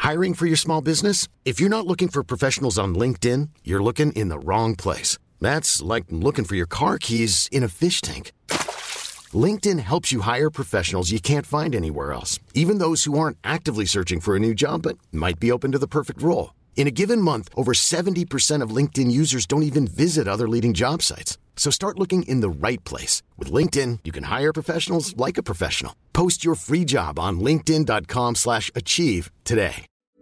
Hiring for your small business? If you're not looking for professionals on LinkedIn, you're looking in the wrong place. That's like looking for your car keys in a fish tank. LinkedIn helps you hire professionals you can't find anywhere else, even those who aren't actively searching for a new job but might be open to the perfect role. In a given month, over 70% of LinkedIn users don't even visit other leading job sites. So start looking in the right place. With LinkedIn, you can hire professionals like a professional. Post your free job on linkedin.com/achieve today.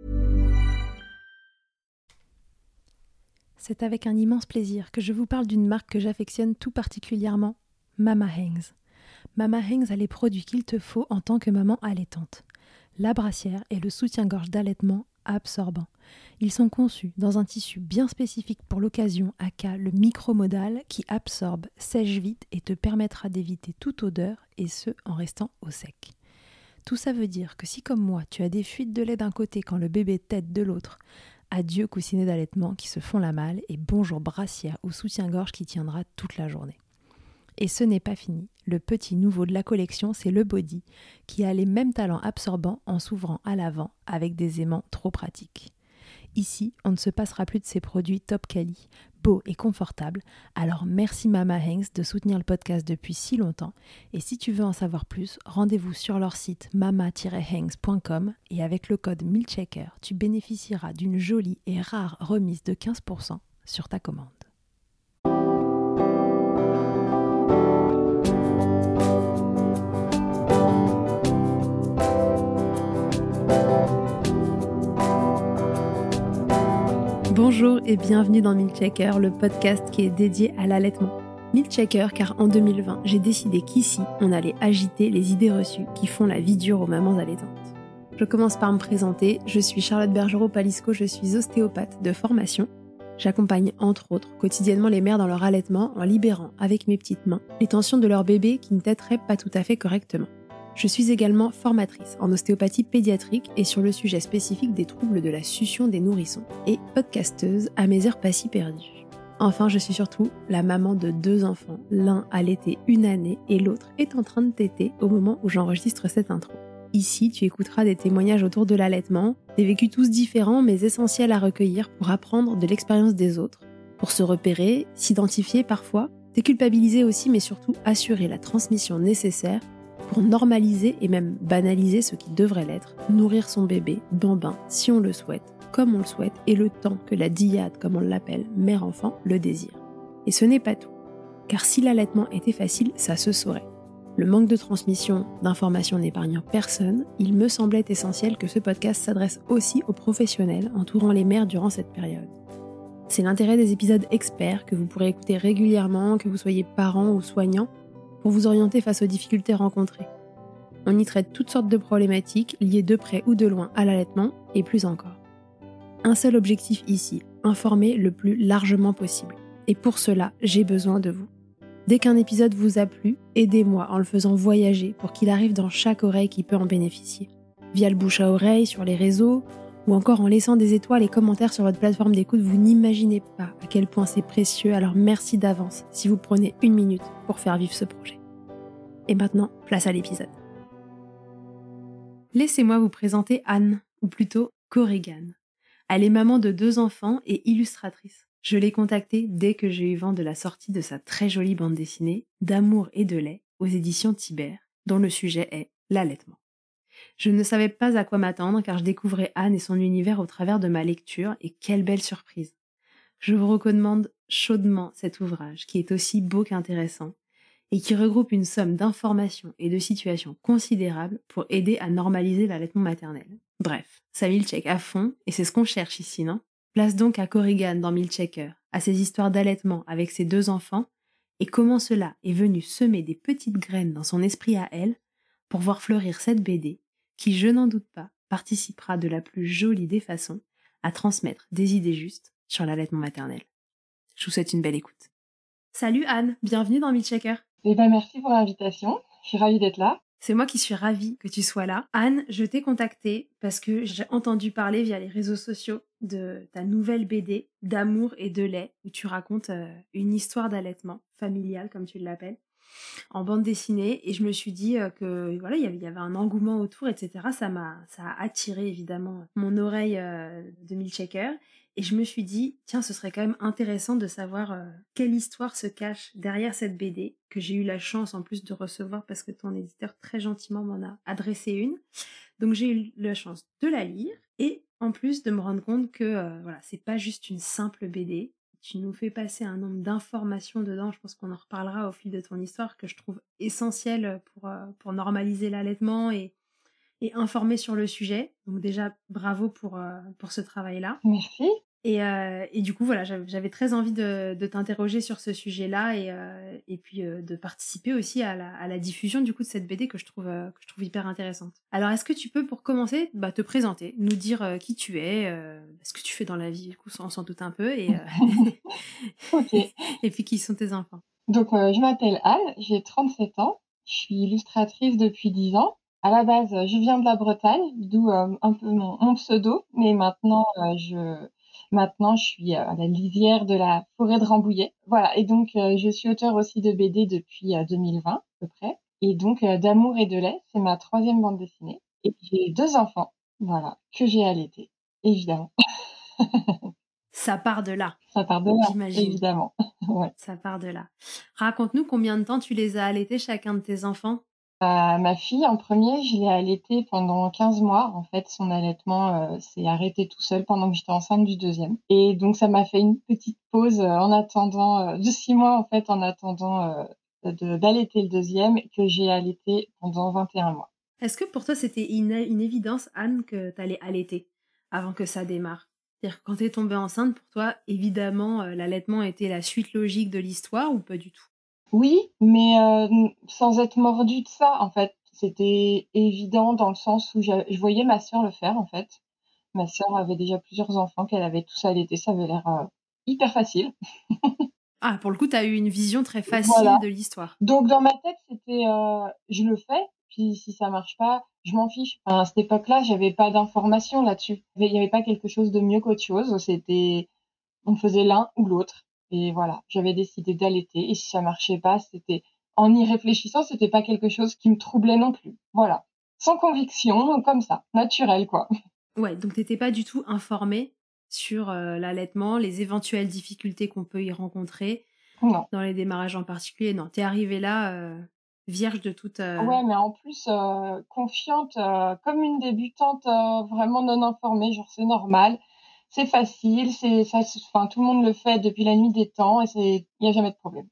C'est avec un immense plaisir que je vous parle d'une marque que j'affectionne tout particulièrement, Mama Hanks. Mama Hanks a les produits qu'il te faut en tant que maman allaitante. La brassière et le soutien-gorge d'allaitement absorbant. Ils sont conçus dans un tissu bien spécifique pour l'occasion, aka le micromodal, qui absorbe, sèche vite et te permettra d'éviter toute odeur, et ce, en restant au sec. Tout ça veut dire que si, comme moi, tu as des fuites de lait d'un côté quand le bébé tète de l'autre, adieu coussinet d'allaitement qui se font la malle et bonjour brassière ou soutien-gorge qui tiendra toute la journée. Et ce n'est pas fini. Le petit nouveau de la collection, c'est le body, qui a les mêmes talents absorbants en s'ouvrant à l'avant avec des aimants trop pratiques. Ici, on ne se passera plus de ces produits top quali, beaux et confortables. Alors merci Mama Hanks de soutenir le podcast depuis si longtemps. Et si tu veux en savoir plus, rendez-vous sur leur site mama-hanks.com et avec le code MILCHECKER, tu bénéficieras d'une jolie et rare remise de 15% sur ta commande. Bonjour et bienvenue dans Milchecker, le podcast qui est dédié à l'allaitement. Milchecker car en 2020, j'ai décidé qu'ici, on allait agiter les idées reçues qui font la vie dure aux mamans allaitantes. Je commence par me présenter, je suis Charlotte Bergerot-Palisco, je suis ostéopathe de formation. J'accompagne entre autres quotidiennement les mères dans leur allaitement en libérant avec mes petites mains les tensions de leur bébé qui ne téteraient pas tout à fait correctement. Je suis également formatrice en ostéopathie pédiatrique et sur le sujet spécifique des troubles de la succion des nourrissons et podcasteuse à mes heures pas si perdues. Enfin, je suis surtout la maman de 2 enfants, l'un allaité 1 année et l'autre est en train de téter au moment où j'enregistre cette intro. Ici, tu écouteras des témoignages autour de l'allaitement, des vécus tous différents mais essentiels à recueillir pour apprendre de l'expérience des autres, pour se repérer, s'identifier parfois, déculpabiliser aussi mais surtout assurer la transmission nécessaire pour normaliser et même banaliser ce qui devrait l'être, nourrir son bébé, bambin, si on le souhaite, comme on le souhaite, et le temps que la dyade, comme on l'appelle, mère-enfant, le désire. Et ce n'est pas tout, car si l'allaitement était facile, ça se saurait. Le manque de transmission d'informations n'épargnant personne, il me semblait essentiel que ce podcast s'adresse aussi aux professionnels entourant les mères durant cette période. C'est l'intérêt des épisodes experts que vous pourrez écouter régulièrement, que vous soyez parent ou soignant, pour vous orienter face aux difficultés rencontrées. On y traite toutes sortes de problématiques liées de près ou de loin à l'allaitement et plus encore. Un seul objectif ici, informer le plus largement possible. Et pour cela, j'ai besoin de vous. Dès qu'un épisode vous a plu, aidez-moi en le faisant voyager pour qu'il arrive dans chaque oreille qui peut en bénéficier. Via le bouche à oreille, sur les réseaux, ou encore en laissant des étoiles et commentaires sur votre plateforme d'écoute, vous n'imaginez pas à quel point c'est précieux, alors merci d'avance si vous prenez 1 minute pour faire vivre ce projet. Et maintenant, place à l'épisode. Laissez-moi vous présenter Anne, ou plutôt Corrigan. Elle est maman de 2 enfants et illustratrice. Je l'ai contactée dès que j'ai eu vent de la sortie de sa très jolie bande dessinée « D'amour et de lait » aux éditions Thibert, dont le sujet est l'allaitement. Je ne savais pas à quoi m'attendre car je découvrais Anne et son univers au travers de ma lecture et quelle belle surprise. Je vous recommande chaudement cet ouvrage qui est aussi beau qu'intéressant et qui regroupe une somme d'informations et de situations considérables pour aider à normaliser l'allaitement maternel. Bref, ça milcheck à fond et c'est ce qu'on cherche ici, non ? Place donc à Corrigan dans Milchecker, à ses histoires d'allaitement avec ses 2 enfants et comment cela est venu semer des petites graines dans son esprit à elle pour voir fleurir cette BD qui, je n'en doute pas, participera de la plus jolie des façons à transmettre des idées justes sur l'allaitement maternel. Je vous souhaite une belle écoute. Salut Anne, bienvenue dans Milchecker. Merci pour l'invitation, je suis ravie d'être là. C'est moi qui suis ravie que tu sois là. Anne, je t'ai contactée parce que j'ai entendu parler via les réseaux sociaux de ta nouvelle BD « D'amour et de lait » où tu racontes une histoire d'allaitement familial, comme tu l'appelles. en bande dessinée et je me suis dit que voilà, il y avait un engouement autour, etc. Ça a attiré évidemment mon oreille de Milkshaker et je me suis dit, tiens, ce serait quand même intéressant de savoir quelle histoire se cache derrière cette BD que j'ai eu la chance en plus de recevoir parce que ton éditeur très gentiment m'en a adressé une. Donc j'ai eu la chance de la lire et en plus de me rendre compte que voilà, c'est pas juste une simple BD. Tu nous fais passer un nombre d'informations dedans, je pense qu'on en reparlera au fil de ton histoire, que je trouve essentiel pour normaliser l'allaitement et informer sur le sujet. Donc déjà, bravo pour ce travail-là. Merci. Et du coup, voilà, j'avais très envie de t'interroger sur ce sujet-là et puis de participer aussi à la diffusion du coup de cette BD que je trouve hyper intéressante. Alors, est-ce que tu peux, pour commencer, te présenter, nous dire qui tu es, ce que tu fais dans la vie, du coup, on s'en doute un peu, Ok. et puis qui sont tes enfants. Donc, je m'appelle Anne, j'ai 37 ans. Je suis illustratrice depuis 10 ans. À la base, je viens de la Bretagne, d'où un peu mon pseudo. Mais maintenant, je suis à la lisière de la forêt de Rambouillet. Voilà. Et donc, je suis auteure aussi de BD depuis 2020 à peu près. Et donc, D'amour et de lait, c'est ma troisième bande dessinée. Et j'ai 2 enfants, voilà, que j'ai allaités, évidemment. Ça part de là, Ça part de là, j'imagine. évidemment. Ouais. Ça part de là. Raconte-nous combien de temps tu les as allaités chacun de tes enfants. Ma fille, en premier, je l'ai allaitée pendant 15 mois. En fait, son allaitement s'est arrêté tout seul pendant que j'étais enceinte du deuxième. Et donc, ça m'a fait une petite pause en attendant, de 6 mois, en fait, en attendant d'allaiter le deuxième, que j'ai allaité pendant 21 mois. Est-ce que pour toi, c'était une évidence, Anne, que tu allais allaiter avant que ça démarre? C'est-à-dire que quand tu es tombée enceinte, pour toi, évidemment, l'allaitement était la suite logique de l'histoire ou pas du tout? Oui, mais sans être mordue de ça, en fait. C'était évident dans le sens où je voyais ma sœur le faire, en fait. Ma sœur avait déjà plusieurs enfants qu'elle avait tous allaités. Ça avait l'air hyper facile. Ah, pour le coup, tu as eu une vision très Voilà. facile de l'histoire. Donc dans ma tête, c'était, je le fais, puis si ça marche pas, je m'en fiche. Enfin, à cette époque-là, j'avais pas d'informations là-dessus. Il y avait pas quelque chose de mieux qu'autre chose. C'était, on faisait l'un ou l'autre. Et voilà, j'avais décidé d'allaiter. Et si ça marchait pas, c'était, en y réfléchissant, c'était pas quelque chose qui me troublait non plus. Voilà. Sans conviction, comme ça, naturel, quoi. Ouais, donc t'étais pas du tout informée sur l'allaitement, les éventuelles difficultés qu'on peut y rencontrer Non. dans les démarrages en particulier. Non, t'es arrivée là vierge de toute... Ouais, mais en plus, confiante, comme une débutante, vraiment non informée, genre c'est normal, c'est facile, enfin tout le monde le fait depuis la nuit des temps et il y a jamais de problème.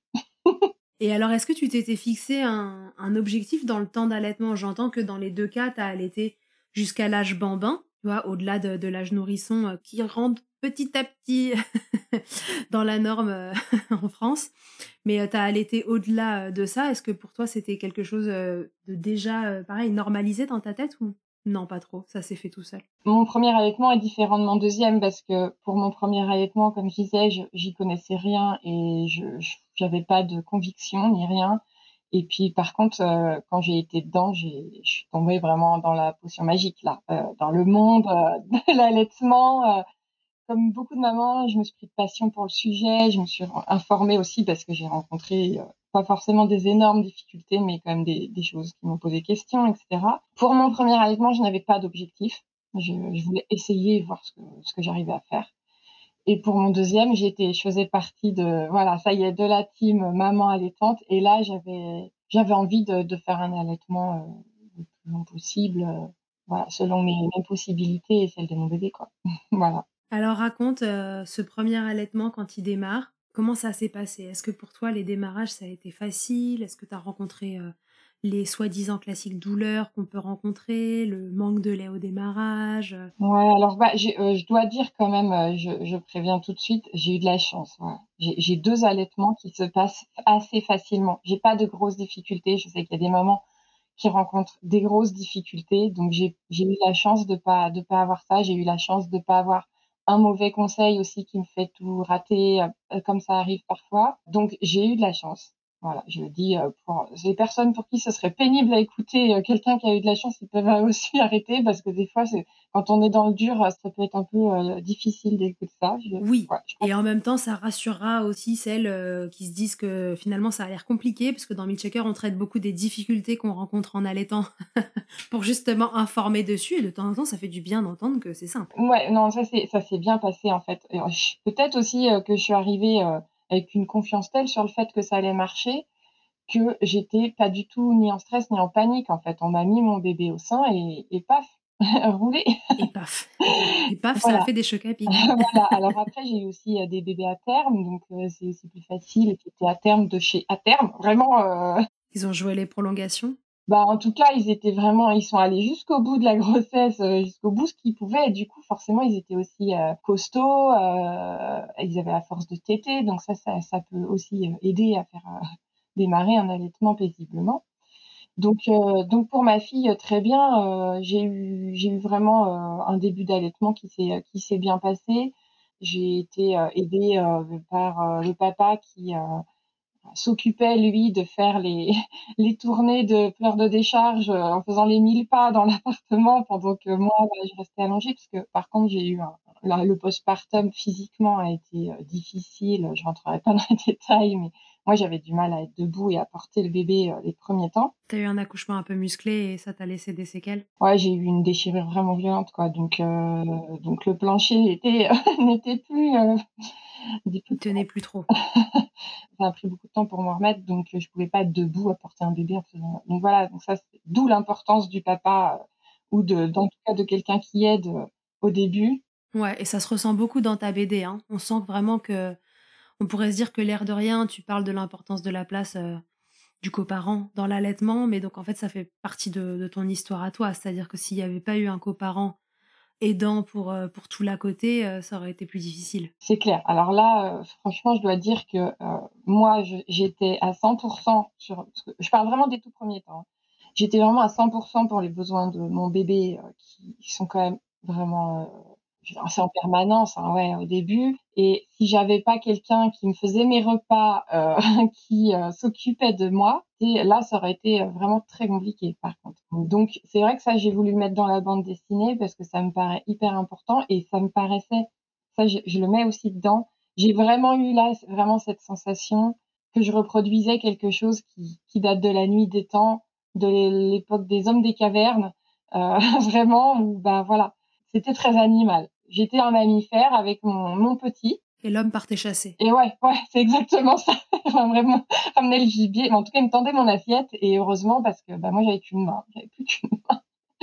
Et alors, est-ce que tu t'étais fixé un objectif dans le temps d'allaitement? J'entends que dans les deux cas, tu as allaité jusqu'à l'âge bambin, tu vois, au-delà de l'âge nourrisson qui rentre petit à petit dans la norme en France. Mais tu as allaité au-delà de ça. Est-ce que pour toi, c'était quelque chose de déjà, pareil, normalisé dans ta tête ou non, pas trop, ça s'est fait tout seul? Mon premier allaitement est différent de mon deuxième parce que pour mon premier allaitement, comme je disais, j'y connaissais rien et j'avais pas de conviction ni rien. Et puis par contre, quand j'ai été dedans, je suis tombée vraiment dans la potion magique là, dans le monde de l'allaitement. Comme beaucoup de mamans, je me suis pris de passion pour le sujet. Je me suis informée aussi parce que j'ai rencontré pas forcément des énormes difficultés, mais quand même des choses qui m'ont posé question, etc. Pour mon premier allaitement, je n'avais pas d'objectif. Je voulais essayer et voir ce que j'arrivais à faire. Et pour mon deuxième, je faisais partie de, voilà, ça y est, de la team maman allaitante. Et là, j'avais envie de faire un allaitement le plus long possible, voilà, selon mes possibilités et celles de mon bébé, quoi. Voilà. Alors raconte ce premier allaitement quand il démarre. Comment ça s'est passé? Est-ce que pour toi, les démarrages, ça a été facile? Est-ce que tu as rencontré les soi-disant classiques douleurs qu'on peut rencontrer, le manque de lait au démarrage? Ouais, alors je dois dire quand même, je préviens tout de suite, j'ai eu de la chance. Ouais. J'ai 2 allaitements qui se passent assez facilement. J'ai pas de grosses difficultés. Je sais qu'il y a des mamans qui rencontrent des grosses difficultés, donc j'ai eu la chance de pas avoir ça. J'ai eu la chance de pas avoir un mauvais conseil aussi qui me fait tout rater, comme ça arrive parfois. Donc j'ai eu de la chance. Voilà, je le dis pour les personnes pour qui ce serait pénible à écouter quelqu'un qui a eu de la chance, ils peuvent aussi arrêter parce que des fois, quand on est dans le dur, ça peut être un peu difficile d'écouter ça. Oui, Ouais, je pense. et en même temps, ça rassurera aussi celles, qui se disent que finalement ça a l'air compliqué, parce que dans Milkshaker, on traite beaucoup des difficultés qu'on rencontre en allaitant pour justement informer dessus et de temps en temps, ça fait du bien d'entendre que c'est simple. Ouais, non, ça s'est bien passé en fait. Et peut-être aussi que je suis arrivée avec une confiance telle sur le fait que ça allait marcher que j'étais pas du tout ni en stress ni en panique en fait. On m'a mis mon bébé au sein et paf, roulé. Et paf et paf, ça a Voilà. fait des chocs à pic. Voilà. Alors après, j'ai eu aussi des bébés à terme, donc c'est plus facile et qui étaient à terme de chez à terme, vraiment. Ils ont joué les prolongations? Bah, en tout cas, ils sont allés jusqu'au bout de la grossesse, jusqu'au bout ce qu'ils pouvaient et du coup, forcément, ils étaient aussi costauds, ils avaient la force de téter, donc ça peut aussi aider à faire démarrer un allaitement paisiblement. Donc pour ma fille, très bien, j'ai eu vraiment un début d'allaitement qui s'est bien passé. J'ai été aidée par le papa qui s'occupait lui de faire les les tournées de pleurs de décharge, en faisant les 1000 pas dans l'appartement pendant que moi, bah, je restais allongée parce que par contre j'ai eu le postpartum physiquement a été difficile. Je rentrerai pas dans les détails, mais moi j'avais du mal à être debout et à porter le bébé les premiers temps. Tu as eu un accouchement un peu musclé et ça t'a laissé des séquelles? Ouais, j'ai eu une déchirure vraiment violente quoi, donc le plancher était n'était plus n'était plus Il tenait plus trop. ça a pris beaucoup de temps pour m'en remettre, donc je pouvais pas être debout à porter un bébé en faisant donc voilà, donc ça c'est d'où l'importance du papa, ou dans tout cas de quelqu'un qui aide, au début. Ouais, et ça se ressent beaucoup dans ta BD, hein. On sent vraiment que on pourrait se dire que l'air de rien, tu parles de l'importance de la place, du coparent dans l'allaitement, mais donc en fait, ça fait partie de ton histoire à toi. C'est-à-dire que s'il y avait pas eu un coparent aidant pour tout l'à côté, ça aurait été plus difficile. C'est clair. Alors là, franchement, je dois dire que, moi, j'étais à 100 sur parce que je parle vraiment des tout premiers temps, hein. J'étais vraiment à 100 pour les besoins de mon bébé, qui sont quand même vraiment, c'est en permanence, hein, ouais, au début et si j'avais pas quelqu'un qui me faisait mes repas, qui, s'occupait de moi et là, ça aurait été, vraiment très compliqué, par contre. Donc c'est vrai que ça, j'ai voulu le mettre dans la bande dessinée parce que ça me paraît hyper important et ça me paraissait ça, je le mets aussi dedans. J'ai vraiment eu là, vraiment cette sensation que je reproduisais quelque chose qui date de la nuit des temps, de l'époque des hommes des cavernes, vraiment où, ben, voilà, c'était très animal. J'étais un mammifère avec mon petit Et l'homme partait chasser. et ouais, c'est exactement ça. Enfin, vraiment, ramener le gibier. Mais en tout cas, il me tendait mon assiette et heureusement parce que, bah, moi, j'avais qu'une main. J'avais plus qu'une main.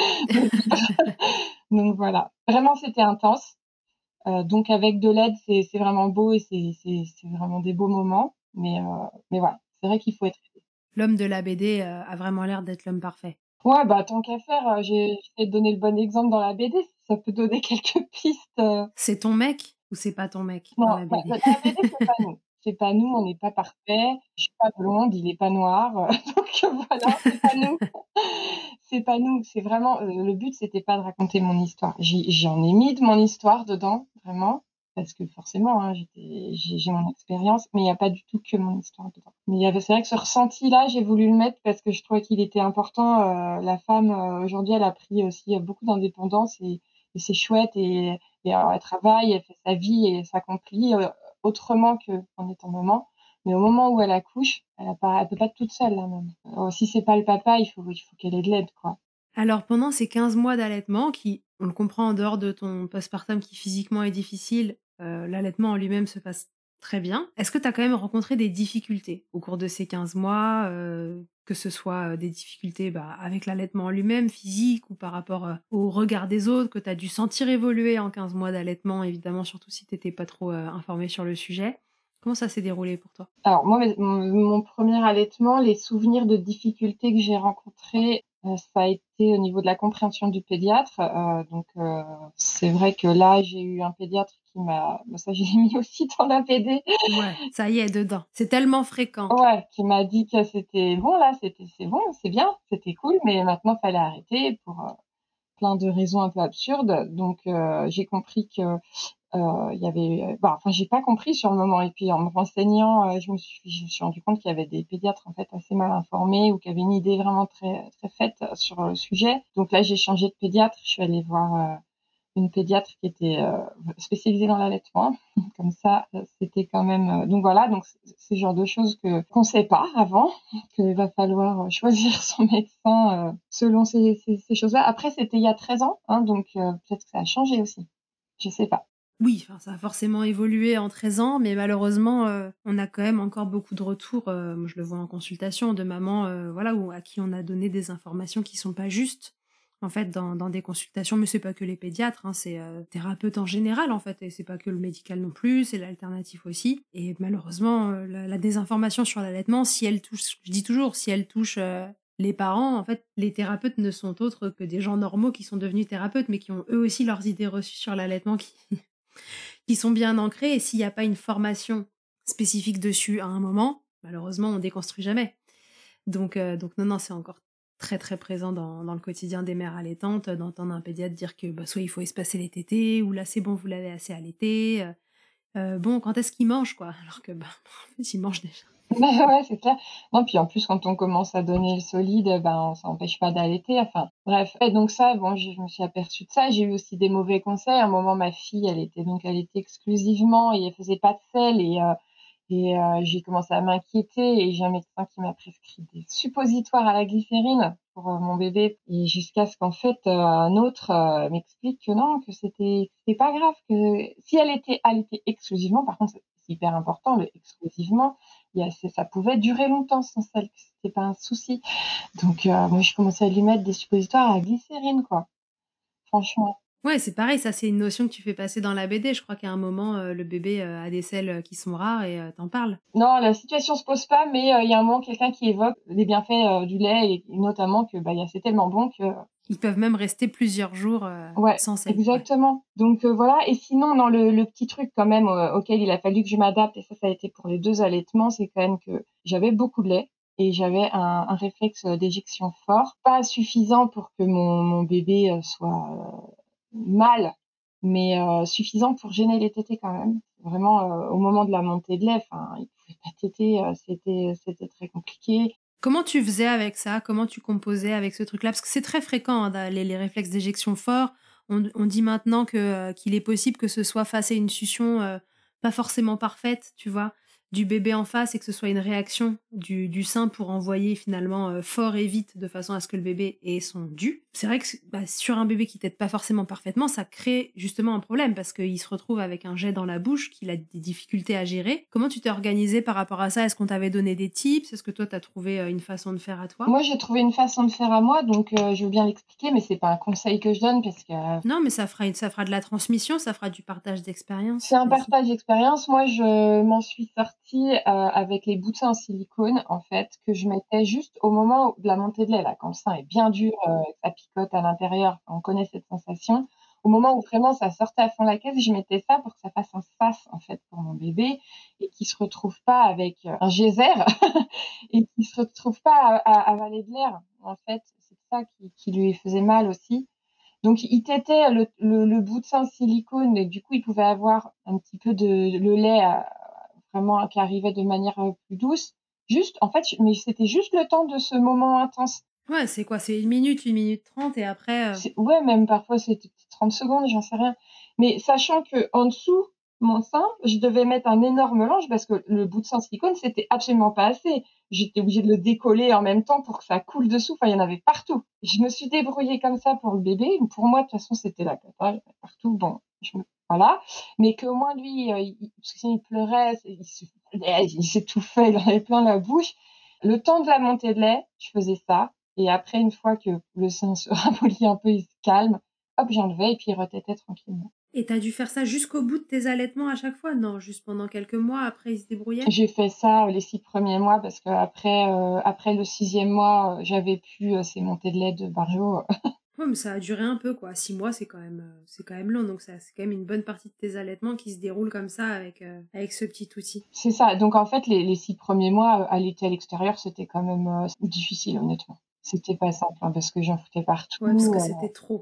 Donc voilà. Vraiment, c'était intense. Donc avec de l'aide, c'est vraiment beau et c'est vraiment des beaux moments. Mais voilà, c'est vrai qu'il faut être aidé. L'homme de la BD, a vraiment l'air d'être l'homme parfait. Ouais, bah, tant qu'à faire, j'essaie de donner le bon exemple dans la BD, si ça peut donner quelques pistes. C'est ton mec ou c'est pas ton mec dans Non, la bah, BD? dans la BD, c'est pas nous. C'est pas nous, on n'est pas parfaits. Je suis pas blonde, il est pas noir, donc voilà, c'est pas nous. C'est pas nous, c'est vraiment, le but, c'était pas de raconter mon histoire. J'en ai mis de mon histoire dedans, vraiment, parce que forcément, hein, j'ai mon expérience, mais il y a pas du tout que mon histoire dedans. Mais il y avait c'est vrai que ce ressenti-là, j'ai voulu le mettre parce que je trouvais qu'il était important. La femme, aujourd'hui, elle a pris aussi beaucoup d'indépendance et c'est chouette et alors elle travaille, elle fait sa vie et elle s'accomplit, autrement qu'en étant maman. Mais au moment où elle accouche, elle peut pas être toute seule, la maman. Si c'est pas le papa, il faut qu'elle ait de l'aide, quoi. Alors pendant ces 15 mois d'allaitement qui, on le comprend en dehors de ton postpartum qui physiquement est difficile, l'allaitement en lui-même se passe très bien. Est-ce que tu as quand même rencontré des difficultés au cours de ces 15 mois, que ce soit, des difficultés, bah, avec l'allaitement en lui-même, physique ou par rapport, au regard des autres que tu as dû sentir évoluer en 15 mois d'allaitement évidemment, surtout si tu étais pas trop, informée sur le sujet? Comment ça s'est déroulé pour toi? Alors moi, mon 1er allaitement, les souvenirs de difficultés que j'ai rencontrés, ça a été au niveau de la compréhension du pédiatre. C'est vrai que là, j'ai eu un pédiatre qui m'a bah, ça, je l'ai mis aussi dans la BD. Ouais, ça y est, dedans. C'est tellement fréquent. Ouais, qui m'a dit que c'était bon là, c'est bon, c'est bien, c'était cool, mais maintenant fallait arrêter pour, plein de raisons un peu absurdes. Donc j'ai compris que il y avait, j'ai pas compris sur le moment. Et puis en me renseignant, je me suis rendu compte qu'il y avait des pédiatres en fait assez mal informés ou qui avaient une idée vraiment très très faite sur le sujet. Donc là, j'ai changé de pédiatre. Je suis allée voir une pédiatre qui était spécialisée dans l'allaitement. Comme ça, c'était quand même. Donc voilà, donc c'est le genre de choses qu'on sait pas avant, qu'il va falloir choisir son médecin selon ces choses-là. Après, c'était il y a 13 ans, hein, donc peut-être que ça a changé aussi. Je sais pas. Oui, enfin, ça a forcément évolué en 13 ans, mais malheureusement, on a quand même encore beaucoup de retours, moi je le vois en consultation, de mamans, voilà, à qui on a donné des informations qui sont pas justes, en fait, dans des consultations. Mais c'est pas que les pédiatres, hein, c'est thérapeutes en général, en fait, et c'est pas que le médical non plus, c'est l'alternatif aussi. Et malheureusement, la désinformation sur l'allaitement, si elle touche, je dis toujours, si elle touche les parents, en fait, les thérapeutes ne sont autres que des gens normaux qui sont devenus thérapeutes, mais qui ont eux aussi leurs idées reçues sur l'allaitement qui sont bien ancrés, et s'il n'y a pas une formation spécifique dessus à un moment, malheureusement, on déconstruit jamais. Donc non, c'est encore très très présent dans le quotidien des mères allaitantes, d'entendre un pédiatre dire que soit il faut espacer les tétés, ou là c'est bon, vous l'avez assez allaité. Bon, quand est-ce qu'il mange, quoi? Alors que, en fait, il mange déjà. Ouais, c'est clair. Non, puis en plus, quand on commence à donner le solide, ça empêche pas d'allaiter. Enfin, bref. Et donc ça, bon, je me suis aperçue de ça. J'ai eu aussi des mauvais conseils. À un moment, ma fille, elle était exclusivement et elle faisait pas de sel j'ai commencé à m'inquiéter et j'ai un médecin qui m'a prescrit des suppositoires à la glycérine pour mon bébé, et jusqu'à ce qu'en fait un autre m'explique que non, que c'était pas grave, que si elle était allaitée exclusivement, par contre c'est hyper important, le exclusivement, ça pouvait durer longtemps sans sel, que c'était pas un souci. Donc moi je commençais à lui mettre des suppositoires à la glycérine, quoi, franchement. Ouais, c'est pareil, ça c'est une notion que tu fais passer dans la BD. Je crois qu'à un moment, le bébé a des selles qui sont rares, et t'en parles. Non, la situation se pose pas, mais il y a un moment quelqu'un qui évoque les bienfaits du lait, et notamment que c'est tellement bon que Ils peuvent même rester plusieurs jours ouais, sans sel. Ouais. exactement. Donc voilà. Et sinon, dans le petit truc quand même auquel il a fallu que je m'adapte, et ça a été pour les 2 allaitements, c'est quand même que j'avais beaucoup de lait et j'avais un réflexe d'éjection fort, pas suffisant pour que mon bébé soit mal, mais suffisant pour gêner les tétés quand même. Vraiment, au moment de la montée de lait, enfin, il pouvait pas téter, c'était très compliqué. Comment tu faisais avec ça? Comment tu composais avec ce truc-là? Parce que c'est très fréquent, hein, les réflexes d'éjection forts. On dit maintenant qu'il est possible que ce soit face à une succion pas forcément parfaite, tu vois, du bébé en face, et que ce soit une réaction du sein pour envoyer finalement fort et vite, de façon à ce que le bébé ait son dû. C'est vrai que sur un bébé qui tète pas forcément parfaitement, ça crée justement un problème, parce qu'il se retrouve avec un jet dans la bouche qu'il a des difficultés à gérer. Comment tu t'es organisée par rapport à ça? Est-ce qu'on t'avait donné des tips? Est-ce que toi, t'as trouvé une façon de faire à toi? Moi, j'ai trouvé une façon de faire à moi, donc je veux bien l'expliquer, mais c'est pas un conseil que je donne parce que Non, mais ça fera de la transmission, ça fera du partage c'est d'expérience. un Vas-y. partage d'expérience. Moi, je m'en suis sortie avec les boutins en silicone, en fait, que je mettais juste au moment de la montée de lait, là, quand le sein est bien dur, que ça picote à l'intérieur, on connaît cette sensation. Au moment où vraiment ça sortait à fond la caisse, je mettais ça pour que ça fasse un sas, en fait, pour mon bébé, et qu'il se retrouve pas avec un geyser et qu'il se retrouve pas à avaler de l'air. En fait, c'est ça qui lui faisait mal aussi. Donc il tétait le bout de sein silicone, et du coup il pouvait avoir un petit peu de le lait vraiment qui arrivait de manière plus douce. Juste, en fait, mais c'était juste le temps de ce moment intense. Ouais, c'est quoi? C'est une minute 30, et après... Ouais, même parfois c'était 30 secondes, j'en sais rien. Mais sachant que en dessous, mon sein, je devais mettre un énorme linge parce que le bout de sein silicone, c'était absolument pas assez. J'étais obligée de le décoller en même temps pour que ça coule dessous. Enfin, il y en avait partout. Je me suis débrouillée comme ça pour le bébé. Pour moi, de toute façon, c'était la cata. Il y en avait partout. Bon, voilà. Mais qu'au moins, lui, parce que sinon, il pleurait, il s'étouffait, il en avait plein la bouche. Le temps de la montée de lait, je faisais ça. Et après, une fois que le sein se ramollit un peu, il se calme, hop, j'enlevais et puis il retétait tranquillement. Et t'as dû faire ça jusqu'au bout de tes allaitements à chaque fois? Non, juste pendant quelques mois, après il se débrouillait? J'ai fait ça les 6 premiers mois parce qu'après le 6e mois, j'avais plus ces montées de lait de Barjot. Ouais, mais ça a duré un peu, quoi. 6 mois, c'est quand même long, donc c'est quand même une bonne partie de tes allaitements qui se déroulent comme ça avec ce petit outil. C'est ça. Donc en fait, les 6 premiers mois, allaiter à l'extérieur, c'était quand même difficile, honnêtement. C'était pas simple, hein, parce que j'en foutais Ouais, parce partout. que c'était trop.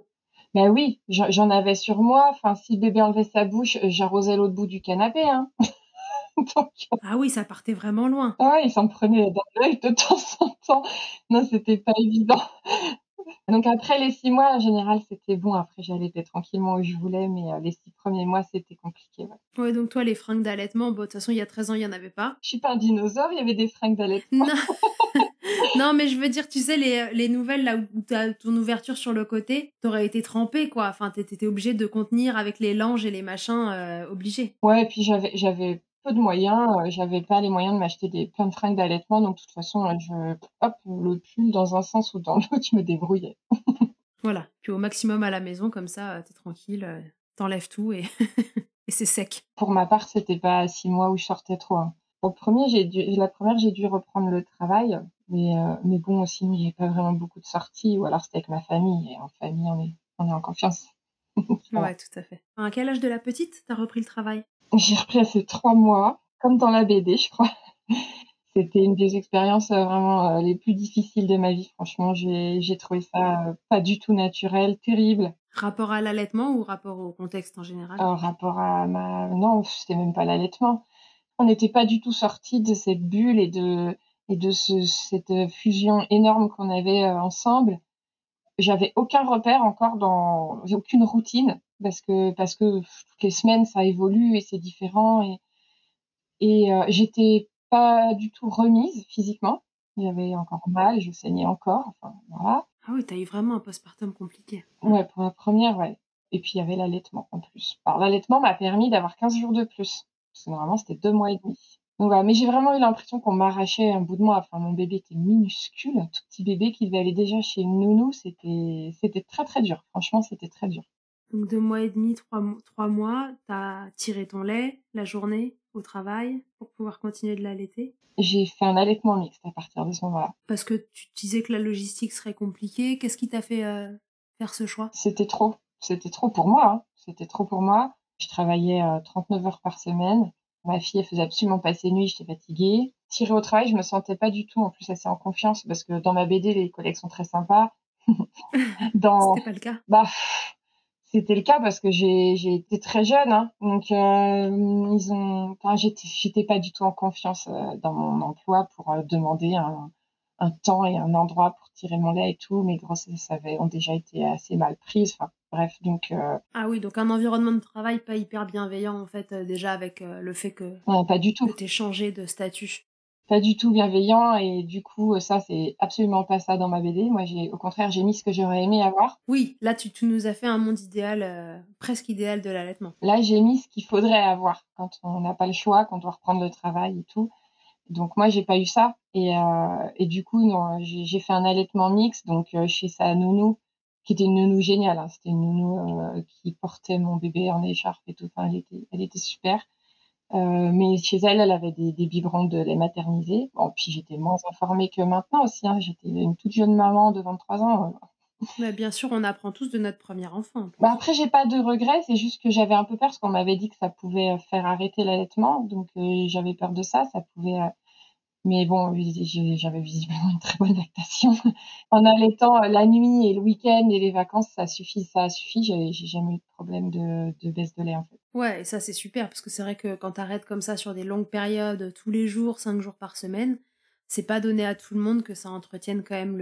Bah oui, j'en avais sur moi. Enfin, si le bébé enlevait sa bouche, j'arrosais l'autre bout du canapé, hein. Donc, Ah oui, ça partait vraiment loin. ouais, il s'en prenait dans l'œil de temps en temps. Non, c'était pas évident. Donc après les 6 mois, en général, c'était bon. Après, j'allaitais tranquillement où je voulais, mais les 6 premiers mois, c'était compliqué, ouais. Ouais, donc toi, les fringues d'allaitement, bon, de toute façon, il y a 13 ans, il y en avait pas. Je suis pas un dinosaure, il y avait des fringues d'allaitement. Non, non, mais je veux dire, tu sais, les nouvelles, là où t'as ton ouverture sur le côté, t'aurais été trempée, quoi. Enfin, t'étais obligée de contenir avec les langes et les machins, obligé. Ouais, et puis j'avais peu de moyens, j'avais pas les moyens de m'acheter plein de fringues d'allaitement, donc de toute façon, hop, le pull dans un sens ou dans l'autre, je me débrouillais. Voilà. Puis au maximum à la maison, comme ça, t'es tranquille, t'enlèves tout et, et c'est sec. Pour ma part, c'était pas 6 mois où je sortais trop, hein. Pour le 1er, la première, j'ai dû reprendre le travail, mais bon, sinon, il y avait pas vraiment beaucoup de sorties ou alors c'était avec ma famille et en famille, on est en confiance. Voilà. Ouais, tout à fait. À quel âge de la petite t'as repris le travail? J'ai repris à ces 3 mois, comme dans la BD, je crois. C'était une des expériences, vraiment, les plus difficiles de ma vie. Franchement, j'ai trouvé ça, pas du tout naturel, terrible. Rapport à l'allaitement ou rapport au contexte en général? Rapport à ma non, c'était même pas l'allaitement. On n'était pas du tout sortis de cette bulle et de cette, fusion énorme qu'on avait, ensemble. J'avais aucun repère encore j'ai aucune routine parce que toutes les semaines ça évolue et c'est différent et j'étais pas du tout remise physiquement. J'avais encore mal, je saignais encore, enfin voilà. Ah oui, t'as eu vraiment un postpartum compliqué. Ouais, pour la première, ouais, et puis il y avait l'allaitement en plus. Alors l'allaitement m'a permis d'avoir 15 jours de plus, parce que normalement c'était 2 mois et demi. Donc voilà, mais j'ai vraiment eu l'impression qu'on m'arrachait un bout de moi. Enfin, mon bébé était minuscule, un tout petit bébé qui devait aller déjà chez une nounou. C'était très, très dur. Franchement, c'était très dur. Donc 2 mois et demi, 3 mois, t'as tiré ton lait la journée au travail pour pouvoir continuer de l'allaiter. J'ai fait un allaitement mixte à partir de ce moment-là. Parce que tu disais que la logistique serait compliquée. Qu'est-ce qui t'a fait faire ce choix? C'était trop. C'était trop pour moi, hein. C'était trop pour moi. Je travaillais 39 heures par semaine. Ma fille, elle faisait absolument pas ses nuits, j'étais fatiguée. Tirée au travail, je me sentais pas du tout en plus assez en confiance parce que dans ma BD, les collègues sont très sympas. Dans C'était pas le cas. bah C'était le cas parce que j'ai été très jeune, hein, donc enfin, j'étais pas du tout en confiance, dans mon emploi pour, demander un temps et un endroit pour tirer mon lait et tout. Mes grossesses ont déjà été assez mal prises, enfin bref, donc Ah oui, donc un environnement de travail pas hyper bienveillant en fait, déjà avec le fait non, pas du tout. que t'aies changé de statut. Pas du tout bienveillant et du coup, ça, c'est absolument pas ça dans ma BD. Moi, au contraire, j'ai mis ce que j'aurais aimé avoir. Oui, là tu nous as fait un monde idéal, presque idéal de l'allaitement. Là, j'ai mis ce qu'il faudrait avoir quand on n'a pas le choix, qu'on doit reprendre le travail et tout. Donc moi, j'ai pas eu ça et du coup, non, j'ai fait un allaitement mixte donc chez sa nounou, qui était une nounou géniale, hein. C'était une nounou, qui portait mon bébé en écharpe et tout. Enfin, elle était super. Mais chez elle, elle avait des biberons de lait maternisé. Bon, puis j'étais moins informée que maintenant aussi, hein. J'étais une toute jeune maman de 23 ans. Mais bien sûr, on apprend tous de notre premier enfant en Bah, plus. après, j'ai pas de regrets, c'est juste que j'avais un peu peur parce qu'on m'avait dit que ça pouvait, faire arrêter l'allaitement, donc j'avais peur de ça. Ça pouvait, mais bon, j'avais visiblement une très bonne lactation. En allaitant, la nuit et le week-end et les vacances, ça a suffi. J'ai jamais eu de problème de baisse de lait, en fait. Ouais, et ça c'est super parce que c'est vrai que quand t'arrêtes comme ça sur des longues périodes, tous les jours, 5 jours par semaine, c'est pas donné à tout le monde que ça entretienne quand même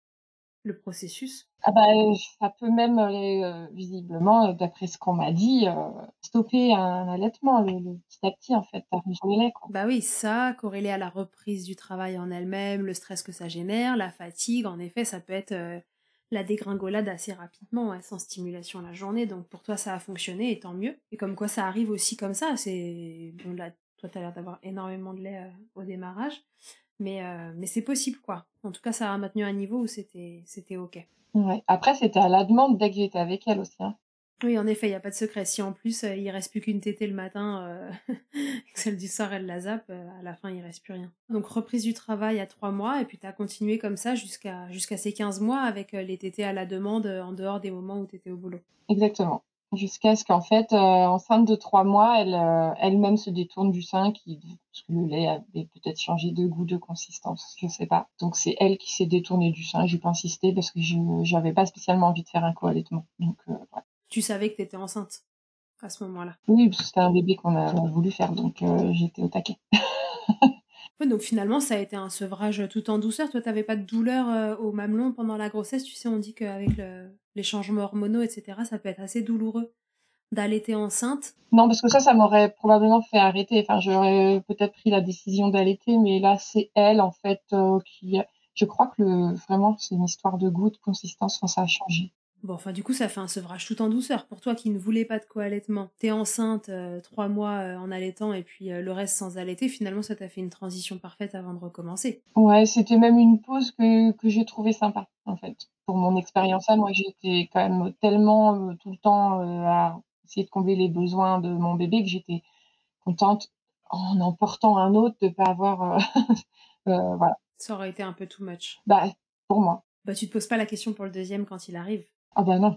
le processus. Ah bah, ça peut même, visiblement, d'après ce qu'on m'a dit, stopper un allaitement, le petit à petit, en fait, tu sur le lait, quoi. Bah oui, ça, corrélé à la reprise du travail en elle-même, le stress que ça génère, la fatigue, en effet, ça peut être la dégringolade assez rapidement, ouais, sans stimulation la journée. Donc pour toi, ça a fonctionné et tant mieux. Et comme quoi, ça arrive aussi comme ça. C'est bon là, toi, t'as l'air d'avoir énormément de lait au démarrage, mais c'est possible quoi. En tout cas, ça a maintenu un niveau où c'était ok. Ouais. Après, c'était à la demande dès que j'étais avec elle aussi, hein. Oui, en effet, il y a pas de secret. Si en plus, il reste plus qu'une tétée le matin, et que celle du soir, elle la zappe, à la fin, il reste plus rien. Donc reprise du travail à 3 mois et puis tu as continué comme ça jusqu'à ces 15 mois avec, les tétées à la demande, en dehors des moments où tu étais au boulot. Exactement. Jusqu'à ce qu'en fait, enceinte de 3 mois, elle-même se détourne du sein parce que le lait avait peut-être changé de goût, de consistance, je sais pas. Donc c'est elle qui s'est détournée du sein. J'ai pas insisté parce que j'avais pas spécialement envie de faire un co-allaitement. Donc voilà. Tu savais que t'étais enceinte à ce moment-là? Oui, parce que c'était un bébé qu'on a voulu faire, donc j'étais au taquet. Ouais, donc finalement, ça a été un sevrage tout en douceur. Toi, t'avais pas de douleur au mamelon pendant la grossesse? Tu sais, on dit qu'avec les changements hormonaux, etc., ça peut être assez douloureux d'allaiter enceinte. Non, parce que ça m'aurait probablement fait arrêter. Enfin, j'aurais peut-être pris la décision d'allaiter, mais là, c'est elle, en fait, qui... Je crois que vraiment, c'est une histoire de goût, de consistance, enfin, ça a changé. Bon, enfin, du coup, ça fait un sevrage tout en douceur. Pour toi qui ne voulais pas de co-allaitement, t'es enceinte 3 mois en allaitant et puis le reste sans allaiter, finalement, ça t'a fait une transition parfaite avant de recommencer. Ouais, c'était même une pause que j'ai trouvée sympa, en fait. Pour mon expérience moi, j'étais quand même tellement tout le temps à essayer de combler les besoins de mon bébé que j'étais contente en portant un autre de pas avoir... voilà. Ça aurait été un peu too much. Bah, pour moi. Bah, tu te poses pas la question pour le deuxième quand il arrive. Ah bah non.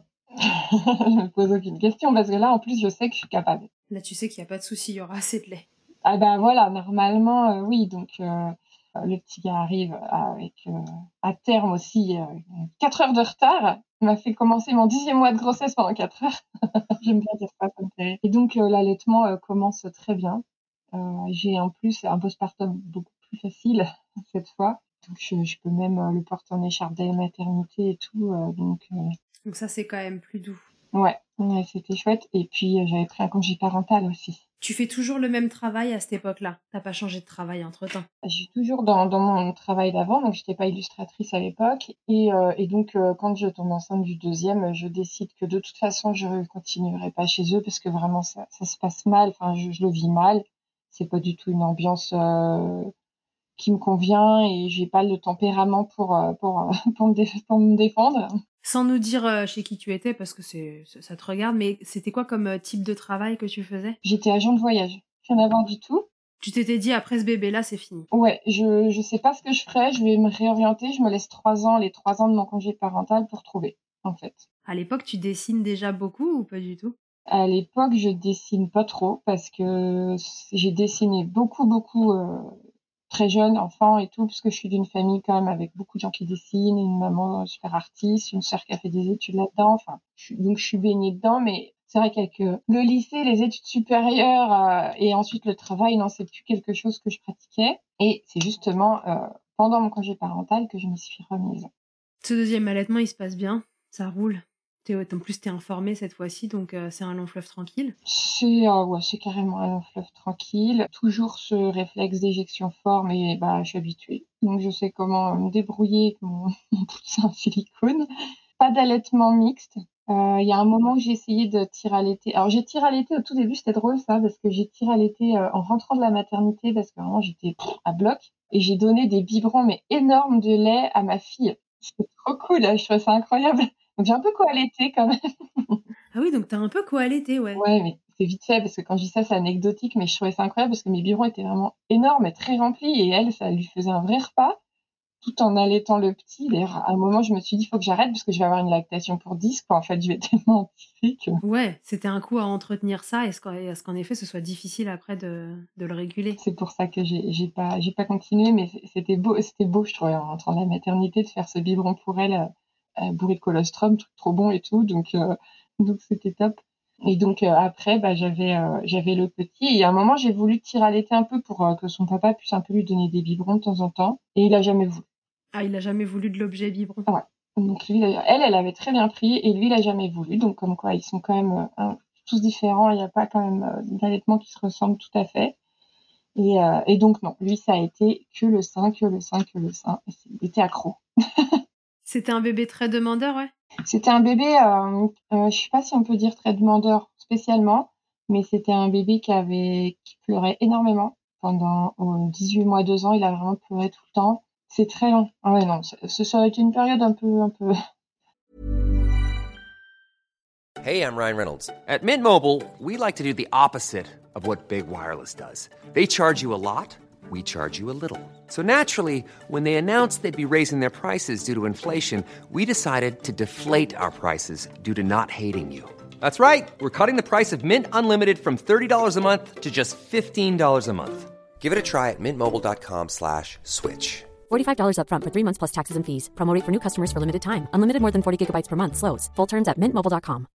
Je me pose aucune question parce que là, en plus, je sais que je suis capable. Là, tu sais qu'il n'y a pas de souci, il y aura assez de lait. Ah bah voilà, normalement, oui. Donc, le petit gars arrive avec, à terme aussi, 4 heures de retard. Il m'a fait commencer mon 10e mois de grossesse pendant 4 heures. J'aime bien dire ça me fait rire. Et donc, l'allaitement commence très bien. J'ai en plus un postpartum beaucoup plus facile cette fois. Donc, je peux même le porter en écharpe de maternité et tout. Donc ça, c'est quand même plus doux. Ouais, c'était chouette. Et puis, j'avais pris un congé parental aussi. Tu fais toujours le même travail à cette époque-là? T'as pas changé de travail entre-temps? Je suis toujours dans mon travail d'avant, donc j'étais pas illustratrice à l'époque. Et donc, quand je tombe enceinte du deuxième, je décide que de toute façon, je continuerai pas chez eux parce que vraiment, ça se passe mal. Enfin, je le vis mal. C'est pas du tout une ambiance qui me convient et j'ai pas le tempérament pour me défendre. Sans nous dire chez qui tu étais, parce que ça te regarde, mais c'était quoi comme type de travail que tu faisais? J'étais agent de voyage. Rien à voir du tout. Tu t'étais dit, après ce bébé-là, c'est fini. Ouais, je sais pas ce que je ferais. Je vais me réorienter. Je me laisse 3 ans, les 3 ans de mon congé parental pour trouver, en fait. À l'époque, tu dessines déjà beaucoup ou pas du tout? À l'époque, je dessine pas trop parce que j'ai dessiné beaucoup très jeune, enfant et tout, parce que je suis d'une famille quand même avec beaucoup de gens qui dessinent, une maman super artiste, une sœur qui a fait des études là-dedans. Enfin, donc je suis baignée dedans, mais c'est vrai qu'avec le lycée, les études supérieures et ensuite le travail, non, c'est plus quelque chose que je pratiquais. Et c'est justement pendant mon congé parental que je m'y suis remise. Ce deuxième allaitement, il se passe bien? Ça roule? En plus, t'es informée cette fois-ci, donc c'est un long fleuve tranquille. C'est carrément un long fleuve tranquille. Toujours ce réflexe d'éjection fort, mais je suis habituée. Donc je sais comment me débrouiller avec mon poussin en silicone. Pas d'allaitement mixte. Il y a un moment où j'ai essayé de tir-allaiter. Alors j'ai tir-allaité au tout début, c'était drôle ça, parce que j'ai tir-allaité en rentrant de la maternité, parce que vraiment j'étais à bloc. Et j'ai donné des biberons mais énormes de lait à ma fille. C'était trop cool, je trouvais ça incroyable. Donc j'ai un peu co-allaité quand même. Ah oui, donc t'as un peu co-allaité, ouais. Ouais, mais c'est vite fait parce que quand je dis ça, c'est anecdotique, mais je trouvais ça incroyable parce que mes biberons étaient vraiment énormes et très remplis et elle, ça lui faisait un vrai repas tout en allaitant le petit. D'ailleurs, à un moment, je me suis dit, il faut que j'arrête parce que je vais avoir une lactation pour 10, quoi. En fait, je vais tellement anticipé que... Ouais, c'était un coup à entretenir ça et à ce qu'en effet, ce soit difficile après de le réguler. C'est pour ça que j'ai pas continué, mais c'était beau, je trouvais, en rentrant de la maternité, de faire ce biberon pour elle, bourré de colostrum, truc trop bon et tout. Donc c'était top. Et donc après, j'avais le petit. Et à un moment, j'ai voulu tir-allaiter un peu pour que son papa puisse un peu lui donner des biberons de temps en temps. Et il a jamais voulu. Ah, il a jamais voulu de l'objet biberon. Ouais. Donc lui, elle avait très bien pris et lui, il a jamais voulu. Donc comme quoi, ils sont quand même tous différents. Il n'y a pas quand même d'allaitement qui se ressemblent tout à fait. Et donc non, lui, ça a été que le sein. Et il était accro. C'était un bébé très demandeur, ouais? C'était un bébé, je sais pas si on peut dire très demandeur spécialement, mais c'était un bébé qui pleurait énormément. Pendant 18 mois, 2 ans, il a vraiment pleuré tout le temps. C'est très long. Ah ouais, non, ça a été une période un peu... Hey, I'm Ryan Reynolds. At Mint Mobile, we like to do the opposite of what Big Wireless does. They charge you a lot. We charge you a little. So naturally, when they announced they'd be raising their prices due to inflation, we decided to deflate our prices due to not hating you. That's right. We're cutting the price of Mint Unlimited from $30 a month to just $15 a month. Give it a try at mintmobile.com/switch. $45 up front for 3 months plus taxes and fees. Promo rate for new customers for limited time. Unlimited more than 40 gigabytes per month. Slows full terms at mintmobile.com.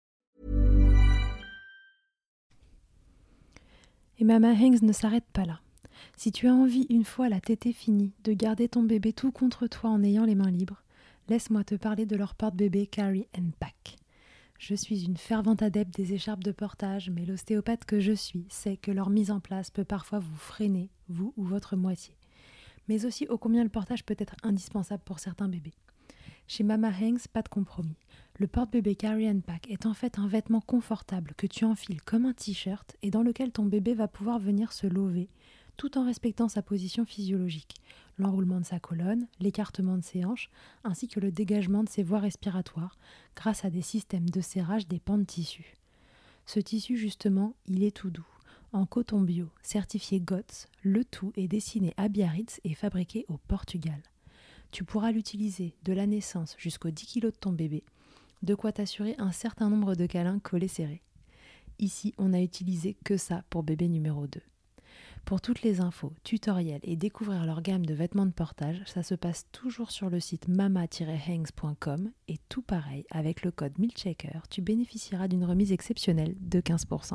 Et Mama Hanks ne s'arrête pas là. Si tu as envie, une fois la tétée finie, de garder ton bébé tout contre toi en ayant les mains libres, laisse-moi te parler de leur porte-bébé Carry and Pack. Je suis une fervente adepte des écharpes de portage, mais l'ostéopathe que je suis sait que leur mise en place peut parfois vous freiner, vous ou votre moitié. Mais aussi ô combien le portage peut être indispensable pour certains bébés. Chez Mama Hanks, pas de compromis. Le porte-bébé Carry and Pack est en fait un vêtement confortable que tu enfiles comme un t-shirt et dans lequel ton bébé va pouvoir venir se lever tout en respectant sa position physiologique, l'enroulement de sa colonne, l'écartement de ses hanches, ainsi que le dégagement de ses voies respiratoires grâce à des systèmes de serrage des pans de tissu. Ce tissu, justement, il est tout doux. En coton bio, certifié GOTS, le tout est dessiné à Biarritz et fabriqué au Portugal. Tu pourras l'utiliser de la naissance jusqu'aux 10 kg de ton bébé, de quoi t'assurer un certain nombre de câlins collés serrés. Ici, on n'a utilisé que ça pour bébé numéro 2. Pour toutes les infos, tutoriels et découvrir leur gamme de vêtements de portage, ça se passe toujours sur le site mama-hanks.com et tout pareil, avec le code MILCHECKER, tu bénéficieras d'une remise exceptionnelle de 15%.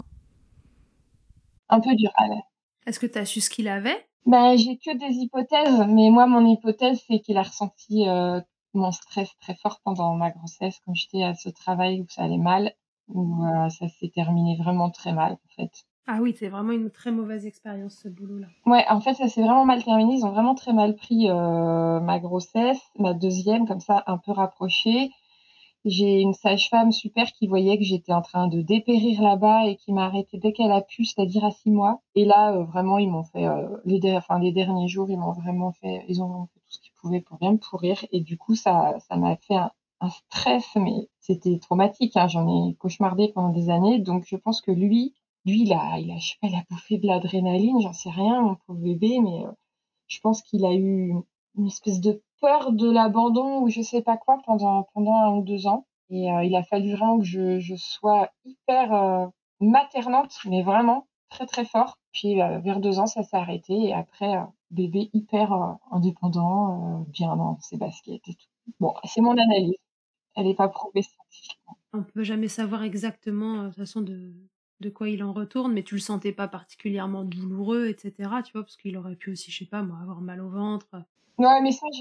Un peu dur. Est-ce que tu as su ce qu'il avait ? J'ai que des hypothèses, mais moi, mon hypothèse, c'est qu'il a ressenti mon stress très fort pendant ma grossesse, quand j'étais à ce travail où ça allait mal, où ça s'est terminé vraiment très mal, en fait. Ah oui, c'est vraiment une très mauvaise expérience, ce boulot-là. Ouais, en fait, ça s'est vraiment mal terminé. Ils ont vraiment très mal pris ma grossesse, ma deuxième, comme ça, un peu rapprochée. J'ai une sage-femme super qui voyait que j'étais en train de dépérir là-bas et qui m'a arrêtée dès qu'elle a pu, c'est-à-dire à 6 mois. Et là, vraiment, ils m'ont fait, les derniers jours, ils ont vraiment fait tout ce qu'ils pouvaient pour bien me pourrir. Et du coup, ça m'a fait un stress, mais c'était traumatique, hein. J'en ai cauchemardé pendant des années. Donc, je pense que lui, il a, je sais pas, il a bouffé de l'adrénaline, j'en sais rien, mon pauvre bébé, mais je pense qu'il a eu une espèce de peur de l'abandon ou je sais pas quoi pendant 1 ou 2 ans. Et il a fallu vraiment que je sois hyper maternante, mais vraiment très très fort. Puis vers 2 ans, ça s'est arrêté et après bébé hyper indépendant, bien dans ses baskets et tout. Bon, c'est mon analyse. Elle n'est pas prouvée scientifiquement. On peut jamais savoir exactement de toute façon de quoi il en retourne, mais tu le sentais pas particulièrement douloureux, etc. Tu vois, parce qu'il aurait pu aussi, je sais pas moi, avoir mal au ventre. Ouais, mais ça,